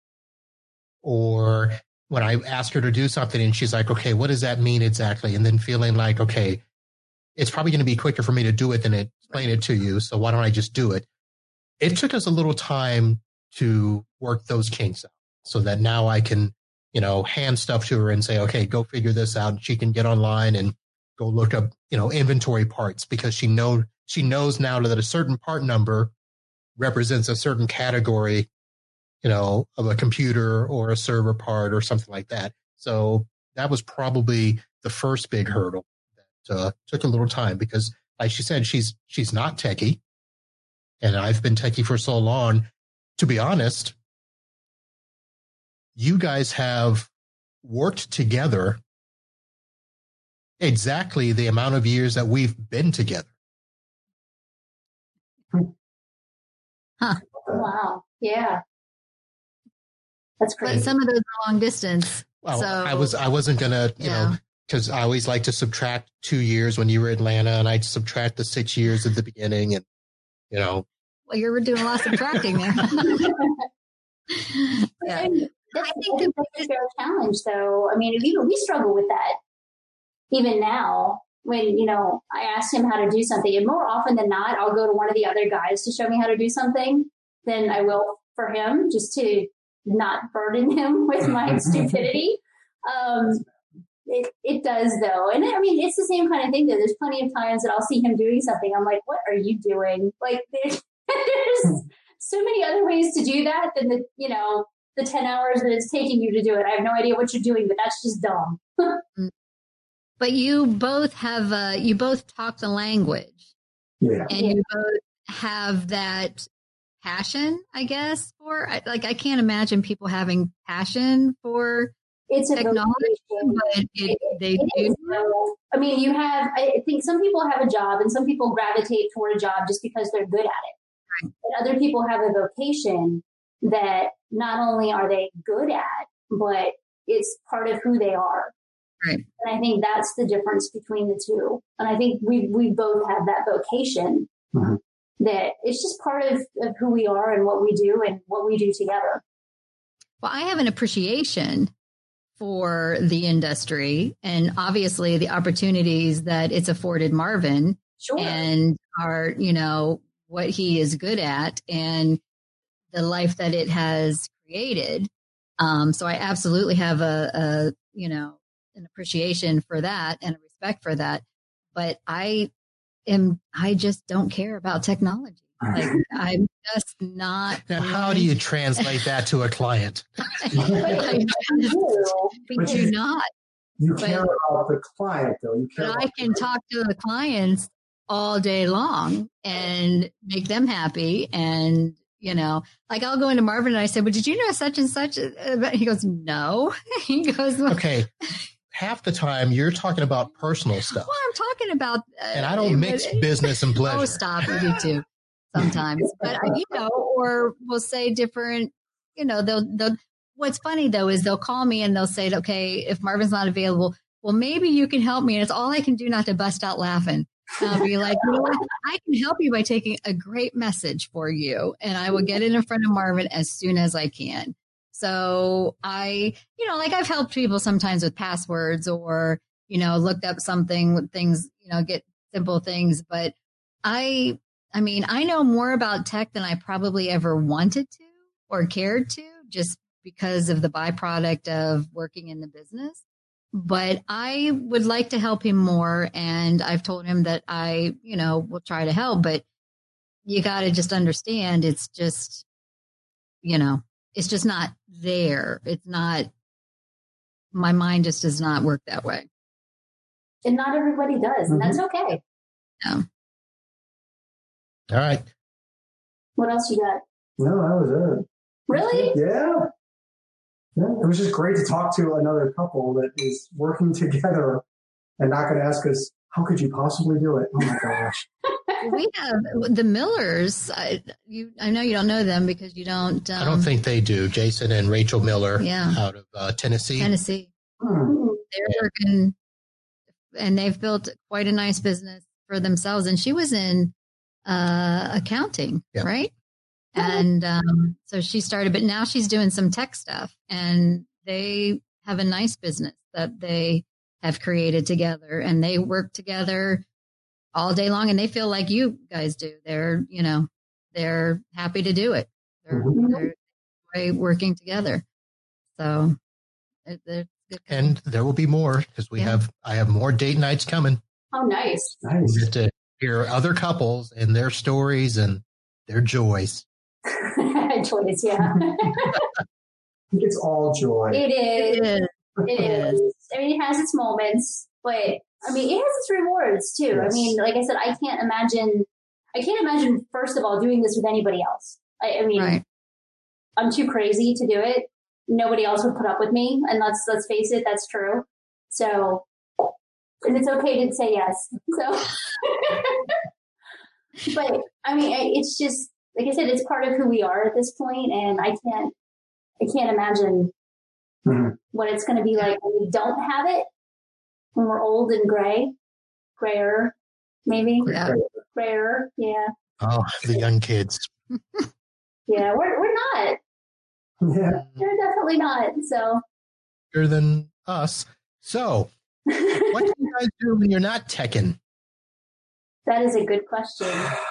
[SPEAKER 1] Or when I ask her to do something and she's like, okay, what does that mean exactly? And then feeling like, okay, it's probably going to be quicker for me to do it than explain it to you. So why don't I just do it? It took us a little time to work those kinks out so that now I can, you know, hand stuff to her and say, okay, go figure this out. And she can get online and go look up, you know, inventory parts because she know, she knows now that a certain part number represents a certain category, you know, of a computer or a server part or something like that. So that was probably the first big hurdle that uh, took a little time because, like she said, she's she's not techie, and I've been techie for so long. To be honest, you guys have worked together exactly the amount of years that we've been together.
[SPEAKER 2] Wow. Yeah. That's crazy.
[SPEAKER 4] But some of those are long distance.
[SPEAKER 1] Well,
[SPEAKER 4] so,
[SPEAKER 1] I was I wasn't gonna you
[SPEAKER 4] yeah.
[SPEAKER 1] know because I always like to subtract two years when you were in Atlanta, and I'd subtract the six years at the beginning, and you know.
[SPEAKER 4] Well, you were doing a lot of subtracting there.
[SPEAKER 2] yeah. That's, I think the biggest challenge, though. I mean, even we struggle with that. Even now, when you know, I ask him how to do something, and more often than not, I'll go to one of the other guys to show me how to do something than I will for him, just to not burden him with my stupidity. Um, it, it does though. And I mean, it's the same kind of thing though. There's plenty of times that I'll see him doing something. I'm like, what are you doing? Like there's, there's so many other ways to do that than the, you know, the ten hours that it's taking you to do it. I have no idea what you're doing, but that's just dumb.
[SPEAKER 4] But you both have, uh, you both talk the language.
[SPEAKER 3] Yeah.
[SPEAKER 4] And you both have that passion, I guess, for like I can't imagine people having passion for
[SPEAKER 2] it's a
[SPEAKER 4] technology,
[SPEAKER 2] vocation.
[SPEAKER 4] but it, they
[SPEAKER 2] it
[SPEAKER 4] do.
[SPEAKER 2] Is, I mean, you have. I think some people have a job, and some people gravitate toward a job just because they're good at it. Right. And other people have a vocation that not only are they good at, but it's part of who they are.
[SPEAKER 4] Right.
[SPEAKER 2] And I think that's the difference between the two. And I think we we both have that vocation. Mm-hmm. That it's just part of, of who we are and what we do and what we do together.
[SPEAKER 4] Well, I have an appreciation for the industry and obviously the opportunities that it's afforded Marvin
[SPEAKER 2] sure.
[SPEAKER 4] and our, you know, what he is good at and the life that it has created. Um, so I absolutely have a, a, you know, an appreciation for that and a respect for that. But I am, I just don't care about technology. Like I'm just not.
[SPEAKER 1] Now, how do you translate that to a client?
[SPEAKER 4] I do. We do not.
[SPEAKER 3] You care but, about the client, though. You care.
[SPEAKER 4] But I can talk to the clients all day long and make them happy. And, you know, like I'll go into Marvin and I say, well, did you know such and such? He goes, no. He goes,
[SPEAKER 1] okay. Half the time you're talking about personal stuff.
[SPEAKER 4] Well, I'm talking about. Uh,
[SPEAKER 1] and I don't mix but, business and pleasure.
[SPEAKER 4] Oh, stop. You do too. Sometimes, but uh, you know, or we'll say different, you know, they'll, they'll, what's funny though, is they'll call me and they'll say, okay, if Marvin's not available, well, maybe you can help me. And it's all I can do not to bust out laughing. And I'll be like, you know what? I can help you by taking a great message for you. And I will get it in front of Marvin as soon as I can. So I, you know, like I've helped people sometimes with passwords or, you know, looked up something with things, you know, get simple things. But I, I mean, I know more about tech than I probably ever wanted to or cared to just because of the byproduct of working in the business. But I would like to help him more. And I've told him that I, you know, will try to help, but you got to just understand it's just, you know, it's just not there. It's not, my mind just does not work that way.
[SPEAKER 2] And not everybody does. And mm-hmm. that's okay.
[SPEAKER 4] No.
[SPEAKER 1] All right.
[SPEAKER 2] What else you got?
[SPEAKER 3] No, that was it.
[SPEAKER 2] Really?
[SPEAKER 3] Yeah. Yeah. It was just great to talk to another couple that is working together and not going to ask us, how could you possibly do it? Oh my gosh.
[SPEAKER 4] We have the Millers. I, you, I know you don't know them because you don't. Um,
[SPEAKER 1] I don't think they do. Jason and Rachel Miller
[SPEAKER 4] yeah.
[SPEAKER 1] out of uh, Tennessee.
[SPEAKER 4] Tennessee.
[SPEAKER 3] Hmm.
[SPEAKER 4] They're yeah. working and they've built quite a nice business for themselves. And she was in uh, accounting, yeah. right? And um, so she started, but now she's doing some tech stuff and they have a nice business that they have created together and they work together all day long and they feel like you guys do. They're, you know, they're happy to do it. They're, mm-hmm. they're, they're working together. So, it, it, it,
[SPEAKER 1] and there will be more because we yeah. have, I have more date nights coming.
[SPEAKER 2] Oh, nice.
[SPEAKER 3] Nice.
[SPEAKER 1] We get to hear other couples and their stories and their joys.
[SPEAKER 2] Joys, yeah.
[SPEAKER 3] It's all joy.
[SPEAKER 2] It is. It is. It is. I mean, it has its moments, but I mean, it has its rewards too. Yes. I mean, like I said, I can't imagine, I can't imagine, first of all, doing this with anybody else. I, I mean, right. I'm too crazy to do it. Nobody else would put up with me. And let's, let's face it, that's true. So, and it's okay to say yes. So, but I mean, it's just, like I said, it's part of who we are at this point, and I can't, I can't imagine
[SPEAKER 3] Mhm.
[SPEAKER 2] what it's going to be like when we don't have it, when we're old and gray, grayer, maybe.
[SPEAKER 4] Yeah.
[SPEAKER 2] Grayer, yeah.
[SPEAKER 1] Oh, the young kids.
[SPEAKER 2] Yeah, we're, we're not.
[SPEAKER 3] Yeah.
[SPEAKER 2] We're definitely not. So,
[SPEAKER 1] Bigger than us. So, what do you guys do when you're not teching?
[SPEAKER 2] that is a good question.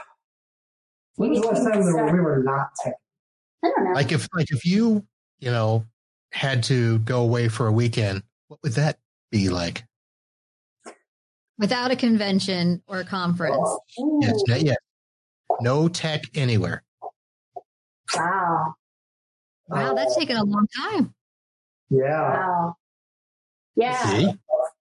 [SPEAKER 3] When was the last time that we were not tech?
[SPEAKER 2] I don't know.
[SPEAKER 1] Like if, like if you, you know, had to go away for a weekend, what would that be like?
[SPEAKER 4] Without a convention or a conference.
[SPEAKER 2] Ooh,
[SPEAKER 1] Yes, no, yes. No tech anywhere.
[SPEAKER 2] wow.
[SPEAKER 4] Wow, that's taken a long time.
[SPEAKER 3] Yeah.
[SPEAKER 2] Wow. Yeah,
[SPEAKER 1] See?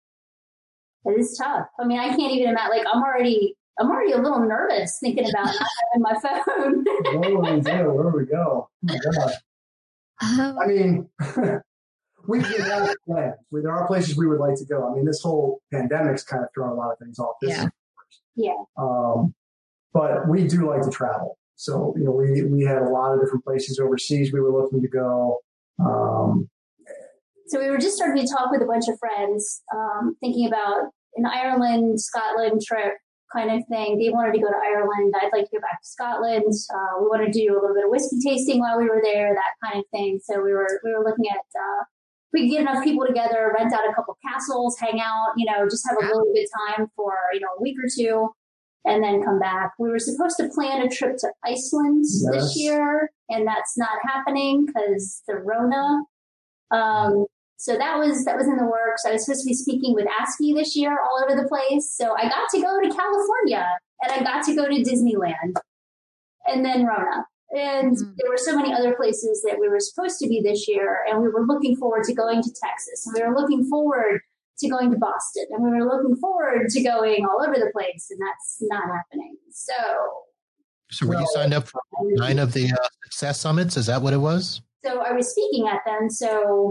[SPEAKER 2] it is tough. I mean, I can't even imagine. Like, I'm already, I'm already a little nervous thinking about not having my phone.
[SPEAKER 3] What do we do? Where do we go? Oh my God.
[SPEAKER 4] Oh,
[SPEAKER 3] I mean, we we have plans. We, there are places we would like to go. I mean, this whole pandemic's kind of thrown a lot of things off. This
[SPEAKER 4] Yeah.
[SPEAKER 3] is-
[SPEAKER 2] Yeah.
[SPEAKER 3] Um, but we do like to travel. So, you know, we, we had a lot of different places overseas we were looking to go. Um,
[SPEAKER 2] So we were just starting to talk with a bunch of friends, um, thinking about an Ireland, Scotland trip kind of thing. They wanted to go to Ireland. I'd like to go back to Scotland. Uh, we want to do a little bit of whiskey tasting while we were there, that kind of thing. So we were we were looking at uh, we could get enough people together, rent out a couple castles, hang out, you know, just have a really good time for you know a week or two, and then come back. We were supposed to plan a trip to Iceland
[SPEAKER 3] Yes.
[SPEAKER 2] this year, and that's not happening because the Rona. Um, So that was that was in the works. I was supposed to be speaking with ASCII this year all over the place. So I got to go to California and I got to go to Disneyland and then Rona. And
[SPEAKER 4] Mhm.
[SPEAKER 2] there were so many other places that we were supposed to be this year. And we were looking forward to going to Texas. And we were looking forward to going to Boston. And we were looking forward to going all over the place. And that's not happening. So
[SPEAKER 1] So were you signed up for nine of the uh, success summits? Is that what it was?
[SPEAKER 2] so I was speaking at them. So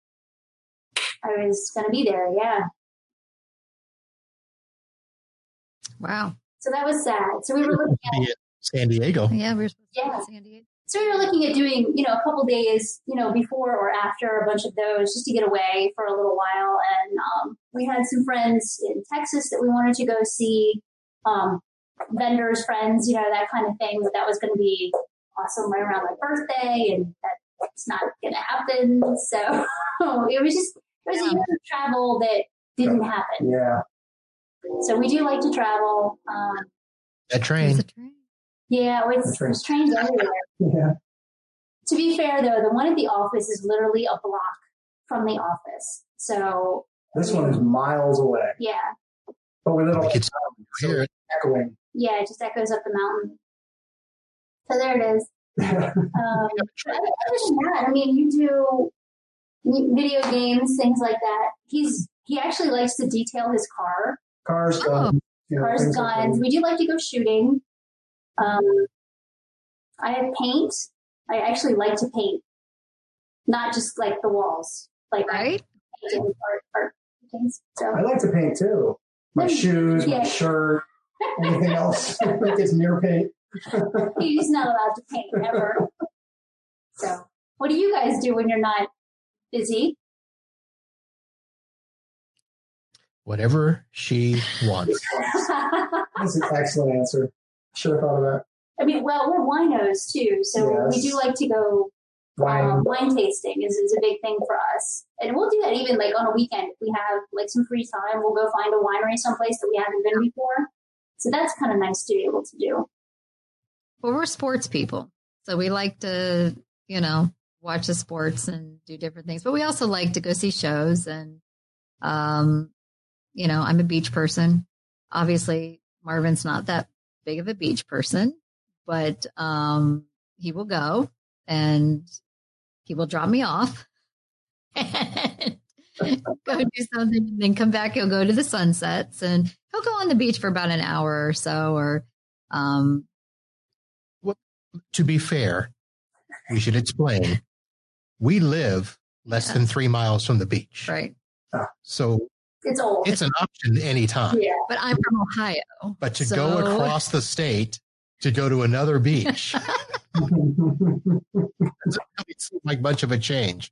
[SPEAKER 2] I was going to be there. Yeah.
[SPEAKER 4] wow.
[SPEAKER 2] So that was sad. So we were looking at,
[SPEAKER 1] Be at San Diego.
[SPEAKER 4] Yeah, we're supposed to
[SPEAKER 2] Yeah.
[SPEAKER 4] go to San Diego.
[SPEAKER 2] so we were looking at doing, you know, a couple days, you know, before or after a bunch of those just to get away for a little while. And um, we had some friends in Texas that we wanted to go see, um, vendors, friends, you know, that kind of thing. But that was going to be awesome right around my birthday, and that's not going to happen. So it was just, it was a year of travel that didn't happen.
[SPEAKER 3] yeah.
[SPEAKER 2] So we do like to travel. Um,
[SPEAKER 1] That
[SPEAKER 4] There's
[SPEAKER 1] train.
[SPEAKER 4] a train.
[SPEAKER 2] yeah, it's,
[SPEAKER 3] That's right.
[SPEAKER 2] it's trains everywhere.
[SPEAKER 3] Yeah.
[SPEAKER 2] To be fair, though, the one at the office is literally a block from the office. So,
[SPEAKER 3] This one is miles away.
[SPEAKER 2] yeah,
[SPEAKER 3] But we live
[SPEAKER 1] We
[SPEAKER 3] on
[SPEAKER 1] could
[SPEAKER 3] so
[SPEAKER 1] hear it.
[SPEAKER 3] echoing.
[SPEAKER 2] yeah, it just echoes up the mountain. So there it is. Um, but other than that, I mean, you do video games, things like that. He's he actually likes to detail his car,
[SPEAKER 3] Cars,
[SPEAKER 4] Oh.
[SPEAKER 3] guns, you know,
[SPEAKER 2] cars,
[SPEAKER 3] things like
[SPEAKER 2] guns.
[SPEAKER 3] that.
[SPEAKER 2] We do like to go shooting. Um, I have paint. I actually like to paint, not just like the walls, like
[SPEAKER 4] Right?
[SPEAKER 2] painting art, art things. So.
[SPEAKER 3] I like to paint too. My shoes, my
[SPEAKER 2] Yeah.
[SPEAKER 3] shirt, anything else that gets near paint.
[SPEAKER 2] He's not allowed to paint ever. So, what do you guys do when you're not busy?
[SPEAKER 1] Whatever she wants.
[SPEAKER 3] That's an excellent answer. Should have thought of that.
[SPEAKER 2] I mean, well, we're winos too, so we
[SPEAKER 3] Yes.
[SPEAKER 2] do like to go
[SPEAKER 3] Wine.
[SPEAKER 2] um, wine tasting is, is a big thing for us, and we'll do that even like on a weekend if we have like some free time. We'll go find a winery someplace that we haven't been before. So that's kind of nice to be able to do.
[SPEAKER 4] Well, we're sports people. So we like to, you know, watch the sports and do different things. But we also like to go see shows. And, um, you know, I'm a beach person. Obviously, Marvin's not that big of a beach person, but um, he will go and he will drop me off and go do something and then come back. He'll go to the sunsets and he'll go on the beach for about an hour or so, or, um,
[SPEAKER 1] To be fair, we should explain. We live less than three miles from the beach.
[SPEAKER 4] right.
[SPEAKER 1] So
[SPEAKER 2] It's old.
[SPEAKER 1] it's an option anytime.
[SPEAKER 2] Yeah.
[SPEAKER 4] But I'm from Ohio.
[SPEAKER 1] But to
[SPEAKER 4] so-
[SPEAKER 1] go across the state to go to another beach, Doesn't really seem like much of a change.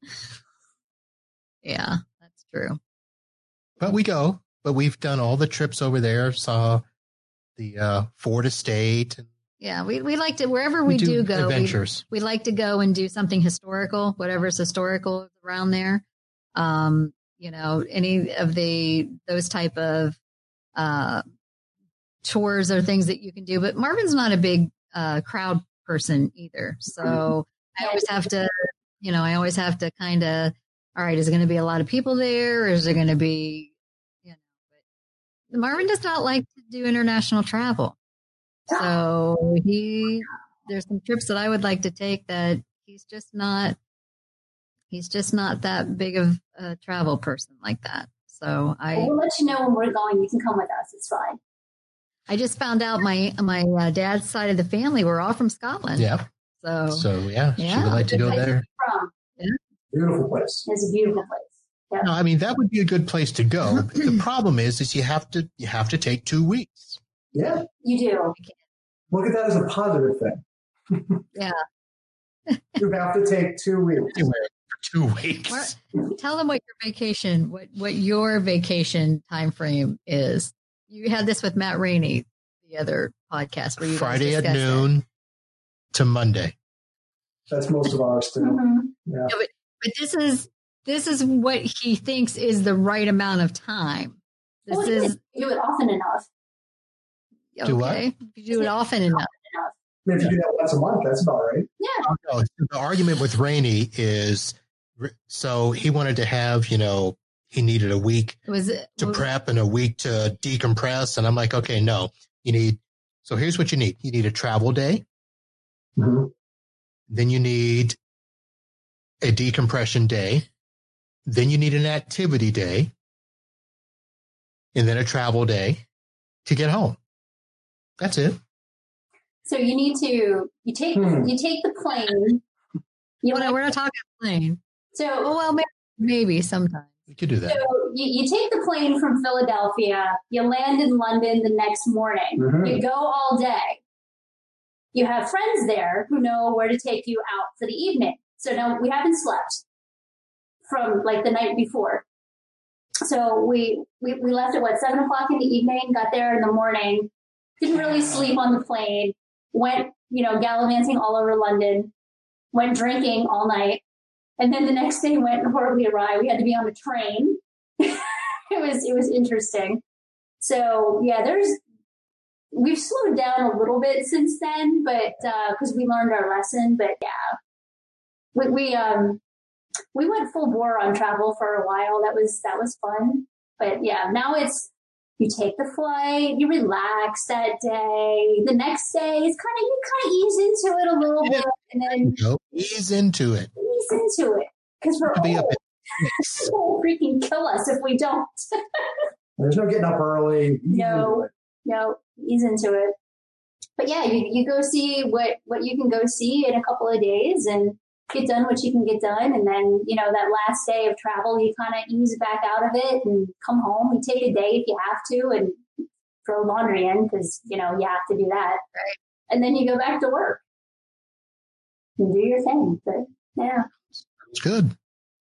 [SPEAKER 4] Yeah, that's true.
[SPEAKER 1] But we go. But we've done all the trips over there. Saw the uh, Ford Estate.
[SPEAKER 4] Yeah, we, we like to, wherever we, we do, do go,
[SPEAKER 1] adventures.
[SPEAKER 4] We, we like to go and do something historical, whatever's historical around there. Um, you know, any of the, those type of uh, tours or things that you can do. But Marvin's not a big uh, crowd person either. So I always have to, you know, I always have to kind of, all right, is it going to be a lot of people there? Or is it going to be, you know, but Marvin does not like to do international travel. So he, there's some trips that I would like to take that he's just not, he's just not that big of a travel person like that. So I,
[SPEAKER 2] we'll let you know when we're going. You can come with us. It's fine.
[SPEAKER 4] I just found out my, my uh, dad's side of the family were all from Scotland.
[SPEAKER 1] Yeah.
[SPEAKER 4] So,
[SPEAKER 1] so yeah,
[SPEAKER 4] yeah.
[SPEAKER 1] she would like to go there.
[SPEAKER 2] From.
[SPEAKER 4] Yeah.
[SPEAKER 3] Beautiful place.
[SPEAKER 2] It's a beautiful place. Yeah.
[SPEAKER 1] No, I mean, that would be a good place to go. The problem is, is you have to, you have to take two weeks.
[SPEAKER 3] Yeah.
[SPEAKER 2] You do.
[SPEAKER 3] Look at that as a positive thing.
[SPEAKER 4] Yeah.
[SPEAKER 3] You have to take two weeks.
[SPEAKER 1] For two weeks.
[SPEAKER 4] What, tell them what your vacation, what, what your vacation time frame is. You had this with Matt Rainey, the other podcast where you
[SPEAKER 1] Friday
[SPEAKER 4] guys
[SPEAKER 1] at noon
[SPEAKER 4] it.
[SPEAKER 1] to Monday.
[SPEAKER 3] That's most of ours too.
[SPEAKER 2] Mm-hmm.
[SPEAKER 3] Yeah.
[SPEAKER 4] Yeah, but, but this is this is what he thinks is the right amount of time. This
[SPEAKER 2] well,
[SPEAKER 4] is
[SPEAKER 2] you do it often enough.
[SPEAKER 4] okay.
[SPEAKER 1] Do what?
[SPEAKER 4] You do it often enough.
[SPEAKER 3] If you do that once a month, that's about right.
[SPEAKER 2] Yeah.
[SPEAKER 1] Oh, no. The argument with Rainey is, so he wanted to have, you know, he needed a week
[SPEAKER 4] Was it,
[SPEAKER 1] to
[SPEAKER 4] was,
[SPEAKER 1] prep and a week to decompress. And I'm like, okay, no, you need, so here's what you need. You need a travel day.
[SPEAKER 3] Mm-hmm.
[SPEAKER 1] Then you need a decompression day. Then you need an activity day. And then a travel day to get home. That's it.
[SPEAKER 2] So you need to, you take,
[SPEAKER 3] Hmm.
[SPEAKER 2] you take the plane. You
[SPEAKER 4] well, no, we're not talking plane.
[SPEAKER 2] So,
[SPEAKER 4] Oh, well, maybe, maybe sometimes.
[SPEAKER 1] We could do that.
[SPEAKER 2] So you, you take the plane from Philadelphia, you land in London the next morning,
[SPEAKER 3] Mhm.
[SPEAKER 2] you go all day. You have friends there who know where to take you out for the evening. So now we haven't slept from like the night before. So we, we, we left at what, seven o'clock in the evening, got there in the morning, didn't really sleep on the plane, went, you know, gallivanting all over London, went drinking all night. And then the next day went horribly awry. We had to be on a train. it was, it was interesting. So yeah, there's, we've slowed down a little bit since then, but, uh, cause we learned our lesson, but yeah, we, we, um, we went full bore on travel for a while. That was, that was fun. But yeah, now it's, you take the flight, you relax that day. The next day is kind of, you kind of ease into it a little bit and then
[SPEAKER 1] Go ease into it.
[SPEAKER 2] ease into it. Cause we're
[SPEAKER 1] Be up
[SPEAKER 2] old.
[SPEAKER 1] at six.
[SPEAKER 2] It'll freaking kill us if we don't.
[SPEAKER 3] There's no getting up early.
[SPEAKER 2] No, no, ease into it. But yeah, you, you go see what, what you can go see in a couple of days and get done what you can get done. And then, you know, that last day of travel, you kind of ease back out of it and come home. You take a day if you have to and throw laundry in because, you know, you have to do that.
[SPEAKER 4] Right.
[SPEAKER 2] And then you go back to work and do your thing. But yeah.
[SPEAKER 1] It's good.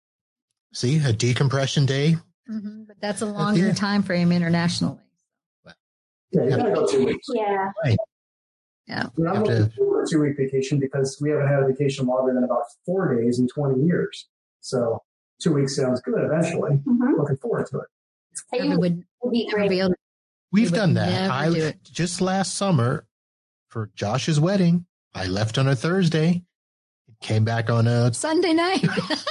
[SPEAKER 1] See, a decompression day.
[SPEAKER 4] Mm-hmm. But that's a longer yeah. time frame internationally.
[SPEAKER 3] Yeah, you gotta go two weeks.
[SPEAKER 2] Yeah.
[SPEAKER 1] Right.
[SPEAKER 4] Yeah.
[SPEAKER 3] But I'm looking forward to a two-week vacation because we haven't had a vacation longer than about four days in twenty years. So two weeks sounds good eventually.
[SPEAKER 2] Mm-hmm.
[SPEAKER 3] Looking forward to it.
[SPEAKER 2] Hey,
[SPEAKER 4] It would,
[SPEAKER 2] would be
[SPEAKER 4] never
[SPEAKER 2] great.
[SPEAKER 4] be able to,
[SPEAKER 1] We've
[SPEAKER 4] would
[SPEAKER 1] done that.
[SPEAKER 4] never
[SPEAKER 1] I
[SPEAKER 4] do it.
[SPEAKER 1] just last summer for Josh's wedding, I left on a Thursday, came back on a
[SPEAKER 4] Sunday night.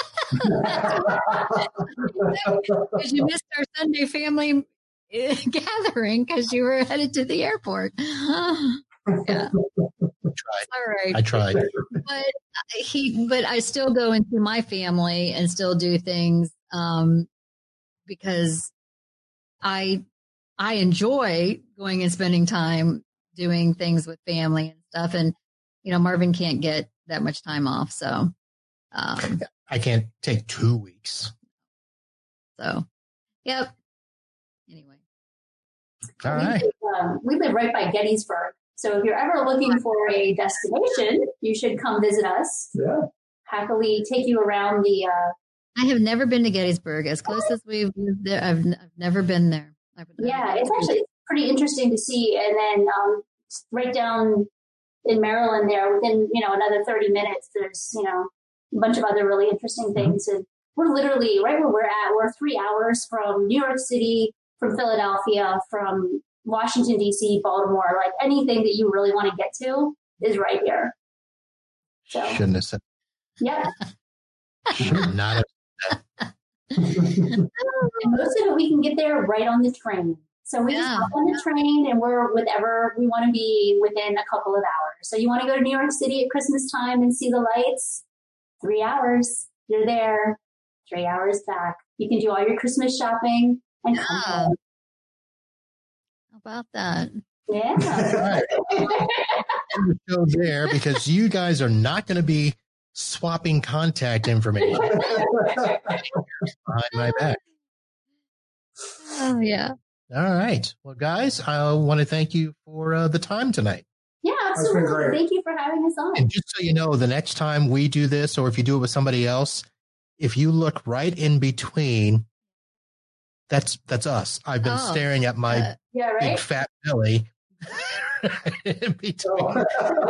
[SPEAKER 4] Because you missed our Sunday family uh, gathering because you were headed to the airport. Yeah.
[SPEAKER 1] tried.
[SPEAKER 4] All right.
[SPEAKER 1] I tried.
[SPEAKER 4] But he, but I still go into my family and still do things um, because I, I enjoy going and spending time doing things with family and stuff. And you know, Marvin can't get that much time off, so um,
[SPEAKER 1] I can't take two weeks.
[SPEAKER 4] So, yep. Anyway,
[SPEAKER 1] All
[SPEAKER 2] we
[SPEAKER 1] right.
[SPEAKER 2] Live, um, we live right by Gettysburg. So if you're ever looking for a destination, you should come visit us.
[SPEAKER 3] Yeah.
[SPEAKER 2] Happily take you around the. Uh,
[SPEAKER 4] I have never been to Gettysburg. As close as we've lived there, I've, n- I've never been there. I've
[SPEAKER 2] yeah,
[SPEAKER 4] never
[SPEAKER 2] it's actually pretty interesting to see. And then um, right down in Maryland there, within, you know, another thirty minutes, there's, you know, a bunch of other really interesting things. And we're literally right where we're at. We're three hours from New York City, from Philadelphia, from Washington, D C, Baltimore. Like anything that you really want to get to is right here. So,
[SPEAKER 1] Shouldn't have said.
[SPEAKER 2] yeah.
[SPEAKER 1] Should not have.
[SPEAKER 2] And most of it we can get there right on the train. So we
[SPEAKER 4] Yeah.
[SPEAKER 2] just hop on the train and we're whatever we want to be within a couple of hours. So you want to go to New York City at Christmas time and see the lights? Three hours. You're there. Three hours back. You can do all your Christmas shopping and come
[SPEAKER 4] Yeah.
[SPEAKER 2] home.
[SPEAKER 4] How about that?
[SPEAKER 2] Yeah.
[SPEAKER 1] Right. End the show there because you guys are not going to be swapping contact information behind my back.
[SPEAKER 4] Oh, yeah.
[SPEAKER 1] All right. Well, guys, I want to thank you for uh, the time tonight.
[SPEAKER 2] Yeah,
[SPEAKER 3] been
[SPEAKER 2] absolutely.
[SPEAKER 3] great.
[SPEAKER 2] Thank you for having us on.
[SPEAKER 1] And just so you know, the next time we do this, or if you do it with somebody else, if you look right in between, that's that's us. I've been
[SPEAKER 4] Oh,
[SPEAKER 1] staring at my
[SPEAKER 4] uh,
[SPEAKER 2] Yeah,
[SPEAKER 1] big
[SPEAKER 2] right?
[SPEAKER 1] fat belly in between.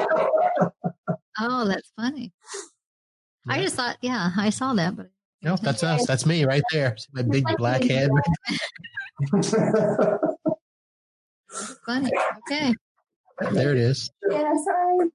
[SPEAKER 4] Oh, that's funny. I
[SPEAKER 1] Yeah.
[SPEAKER 4] just thought, yeah, I saw that, but
[SPEAKER 1] No, that's us. That's me right there. See my big black head.
[SPEAKER 4] funny. Okay.
[SPEAKER 1] There it is.
[SPEAKER 2] Yeah, sorry.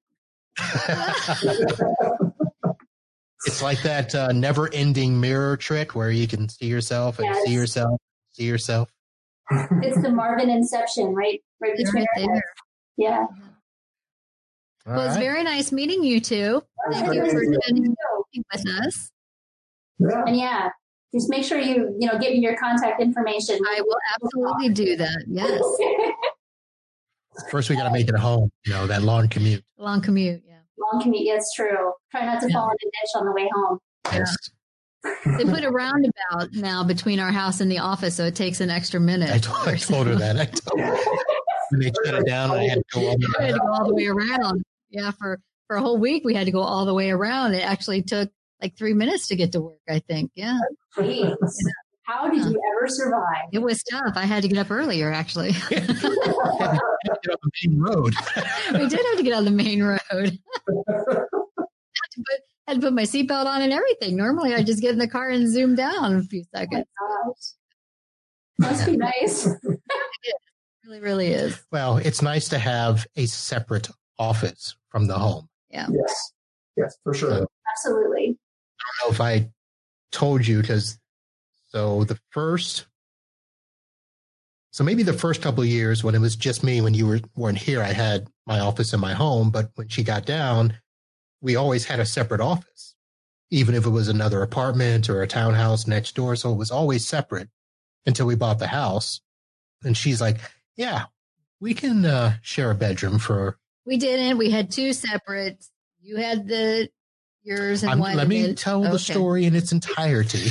[SPEAKER 1] It's like that uh, never-ending mirror trick where you can see yourself and
[SPEAKER 2] Yes.
[SPEAKER 1] see yourself, see yourself.
[SPEAKER 2] It's the Marvin Inception, right? Right
[SPEAKER 4] It's
[SPEAKER 2] between
[SPEAKER 4] right
[SPEAKER 2] our heads.
[SPEAKER 4] there.
[SPEAKER 2] Yeah.
[SPEAKER 1] All
[SPEAKER 4] Well, it's
[SPEAKER 1] right.
[SPEAKER 4] very nice meeting you two. Thank you
[SPEAKER 3] great.
[SPEAKER 4] for
[SPEAKER 3] Thank
[SPEAKER 4] spending time with us.
[SPEAKER 3] Yeah.
[SPEAKER 2] And yeah, just make sure you, you know, give me your contact information.
[SPEAKER 4] I will absolutely do that. Yes.
[SPEAKER 1] First, we got to make it home. You know, that long commute.
[SPEAKER 4] Long commute. Yeah.
[SPEAKER 2] Long commute, yeah, it's true. Try not to fall in a ditch on the way home.
[SPEAKER 1] Yes.
[SPEAKER 4] They put a roundabout now between our house and the office, so it takes an extra minute.
[SPEAKER 1] I told, I told her that. I told her. When they shut it down, I had to go all the
[SPEAKER 4] We
[SPEAKER 1] way
[SPEAKER 4] had to
[SPEAKER 1] around.
[SPEAKER 4] go all the way around. Yeah, for, for a whole week, we had to go all the way around. It actually took like three minutes to get to work, I think. Yeah.
[SPEAKER 2] Jeez. How did you ever survive?
[SPEAKER 4] It was tough. I had to get up earlier, actually.
[SPEAKER 1] Had to get up the main road.
[SPEAKER 4] We did have to get on the main road. had, to put, had to put my seatbelt on and everything. Normally, I just get in the car and zoom down in a few
[SPEAKER 2] Oh
[SPEAKER 4] seconds.
[SPEAKER 2] my gosh. Must be nice.
[SPEAKER 4] It really, really is.
[SPEAKER 1] Well, it's nice to have a separate office from the home.
[SPEAKER 3] Yes. Yes, for sure.
[SPEAKER 1] So,
[SPEAKER 2] Absolutely.
[SPEAKER 1] I don't know if I told you because so the first so maybe the first couple of years when it was just me when you were weren't here, I had my office in my home, but when she got down, we always had a separate office, even if it was another apartment or a townhouse next door. So it was always separate until we bought the house. And she's like, yeah, we can uh, share a bedroom for
[SPEAKER 4] We didn't. We had two separate. You had the yours and
[SPEAKER 1] I'm,
[SPEAKER 4] one.
[SPEAKER 1] let me
[SPEAKER 4] and then-
[SPEAKER 1] tell the
[SPEAKER 4] okay.
[SPEAKER 1] story in its entirety.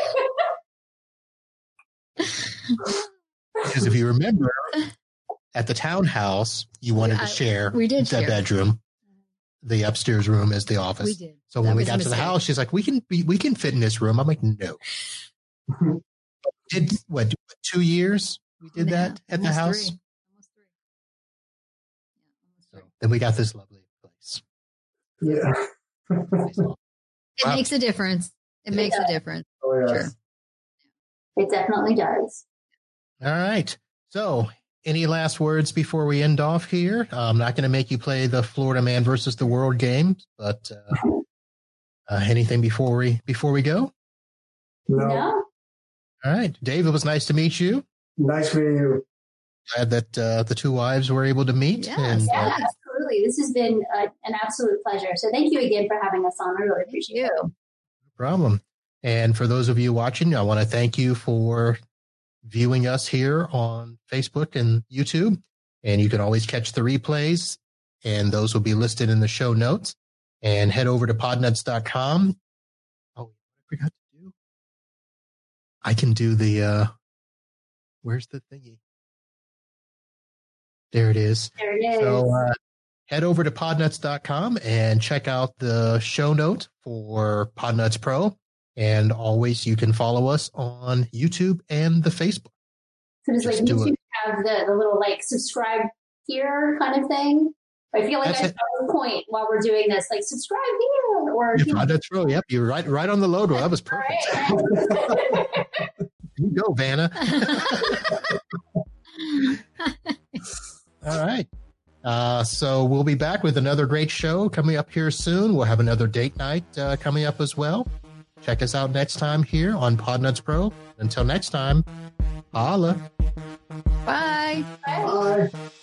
[SPEAKER 1] Because if you remember, at the townhouse, you wanted
[SPEAKER 4] I-
[SPEAKER 1] to share
[SPEAKER 4] we did
[SPEAKER 1] the
[SPEAKER 4] share.
[SPEAKER 1] bedroom, the upstairs room as the office.
[SPEAKER 4] We did.
[SPEAKER 1] So
[SPEAKER 4] That
[SPEAKER 1] when we
[SPEAKER 4] was a
[SPEAKER 1] got to the
[SPEAKER 4] mistake.
[SPEAKER 1] house, she's like, "We can be, we can fit in this room." I'm like, "No." Did what? Two years we did
[SPEAKER 4] Yeah,
[SPEAKER 1] that at the
[SPEAKER 4] almost
[SPEAKER 1] house.
[SPEAKER 4] three. Almost three. Yeah, almost
[SPEAKER 1] So
[SPEAKER 4] three.
[SPEAKER 1] then we got this lovely place.
[SPEAKER 3] Yeah.
[SPEAKER 4] It
[SPEAKER 1] Wow.
[SPEAKER 4] makes a difference. It makes a difference.
[SPEAKER 3] Oh, yes.
[SPEAKER 4] Sure.
[SPEAKER 2] It definitely does.
[SPEAKER 1] All right. So, any last words before we end off here? Uh, I'm not going to make you play the Florida Man versus the World game, but uh, uh, anything before we before we go?
[SPEAKER 3] No.
[SPEAKER 2] No?
[SPEAKER 1] All right, Dave. It was nice to meet you.
[SPEAKER 3] Nice meeting you.
[SPEAKER 1] Glad that uh, the two wives were able to meet.
[SPEAKER 4] Yes.
[SPEAKER 1] And
[SPEAKER 2] Yeah,
[SPEAKER 1] uh,
[SPEAKER 2] absolutely. This has been a, an absolute pleasure. So thank you again for having us on. I really
[SPEAKER 4] Thank
[SPEAKER 2] appreciate
[SPEAKER 4] you.
[SPEAKER 2] it.
[SPEAKER 1] no problem. And for those of you watching, I want to thank you for viewing us here on Facebook and YouTube. And you can always catch the replays, and those will be listed in the show notes. And head over to podnuts dot com. Oh, I forgot to do. I can do the, uh, where's the thingy? There it is.
[SPEAKER 2] There it is.
[SPEAKER 1] So uh, head over to podnuts dot com and check out the show note for Podnuts Pro. And always, you can follow us on YouTube and the Facebook.
[SPEAKER 2] So does like
[SPEAKER 1] Just do
[SPEAKER 2] YouTube
[SPEAKER 1] it.
[SPEAKER 2] have the, the little like subscribe here kind of thing? I feel like
[SPEAKER 1] That's
[SPEAKER 2] I
[SPEAKER 1] it.
[SPEAKER 2] should have a point while we're doing this, like subscribe here or
[SPEAKER 1] Yeah,
[SPEAKER 2] you know.
[SPEAKER 1] Podnuts Pro. Yep, you're right, right on the logo. That was
[SPEAKER 2] All
[SPEAKER 1] perfect.
[SPEAKER 2] right.
[SPEAKER 1] You go, Vanna. All right. Uh, so we'll be back with another great show coming up here soon. We'll have another date night uh, coming up as well. Check us out next time here on Podnuts Pro. Until next time, holla.
[SPEAKER 4] Bye.
[SPEAKER 2] Bye.
[SPEAKER 3] Bye.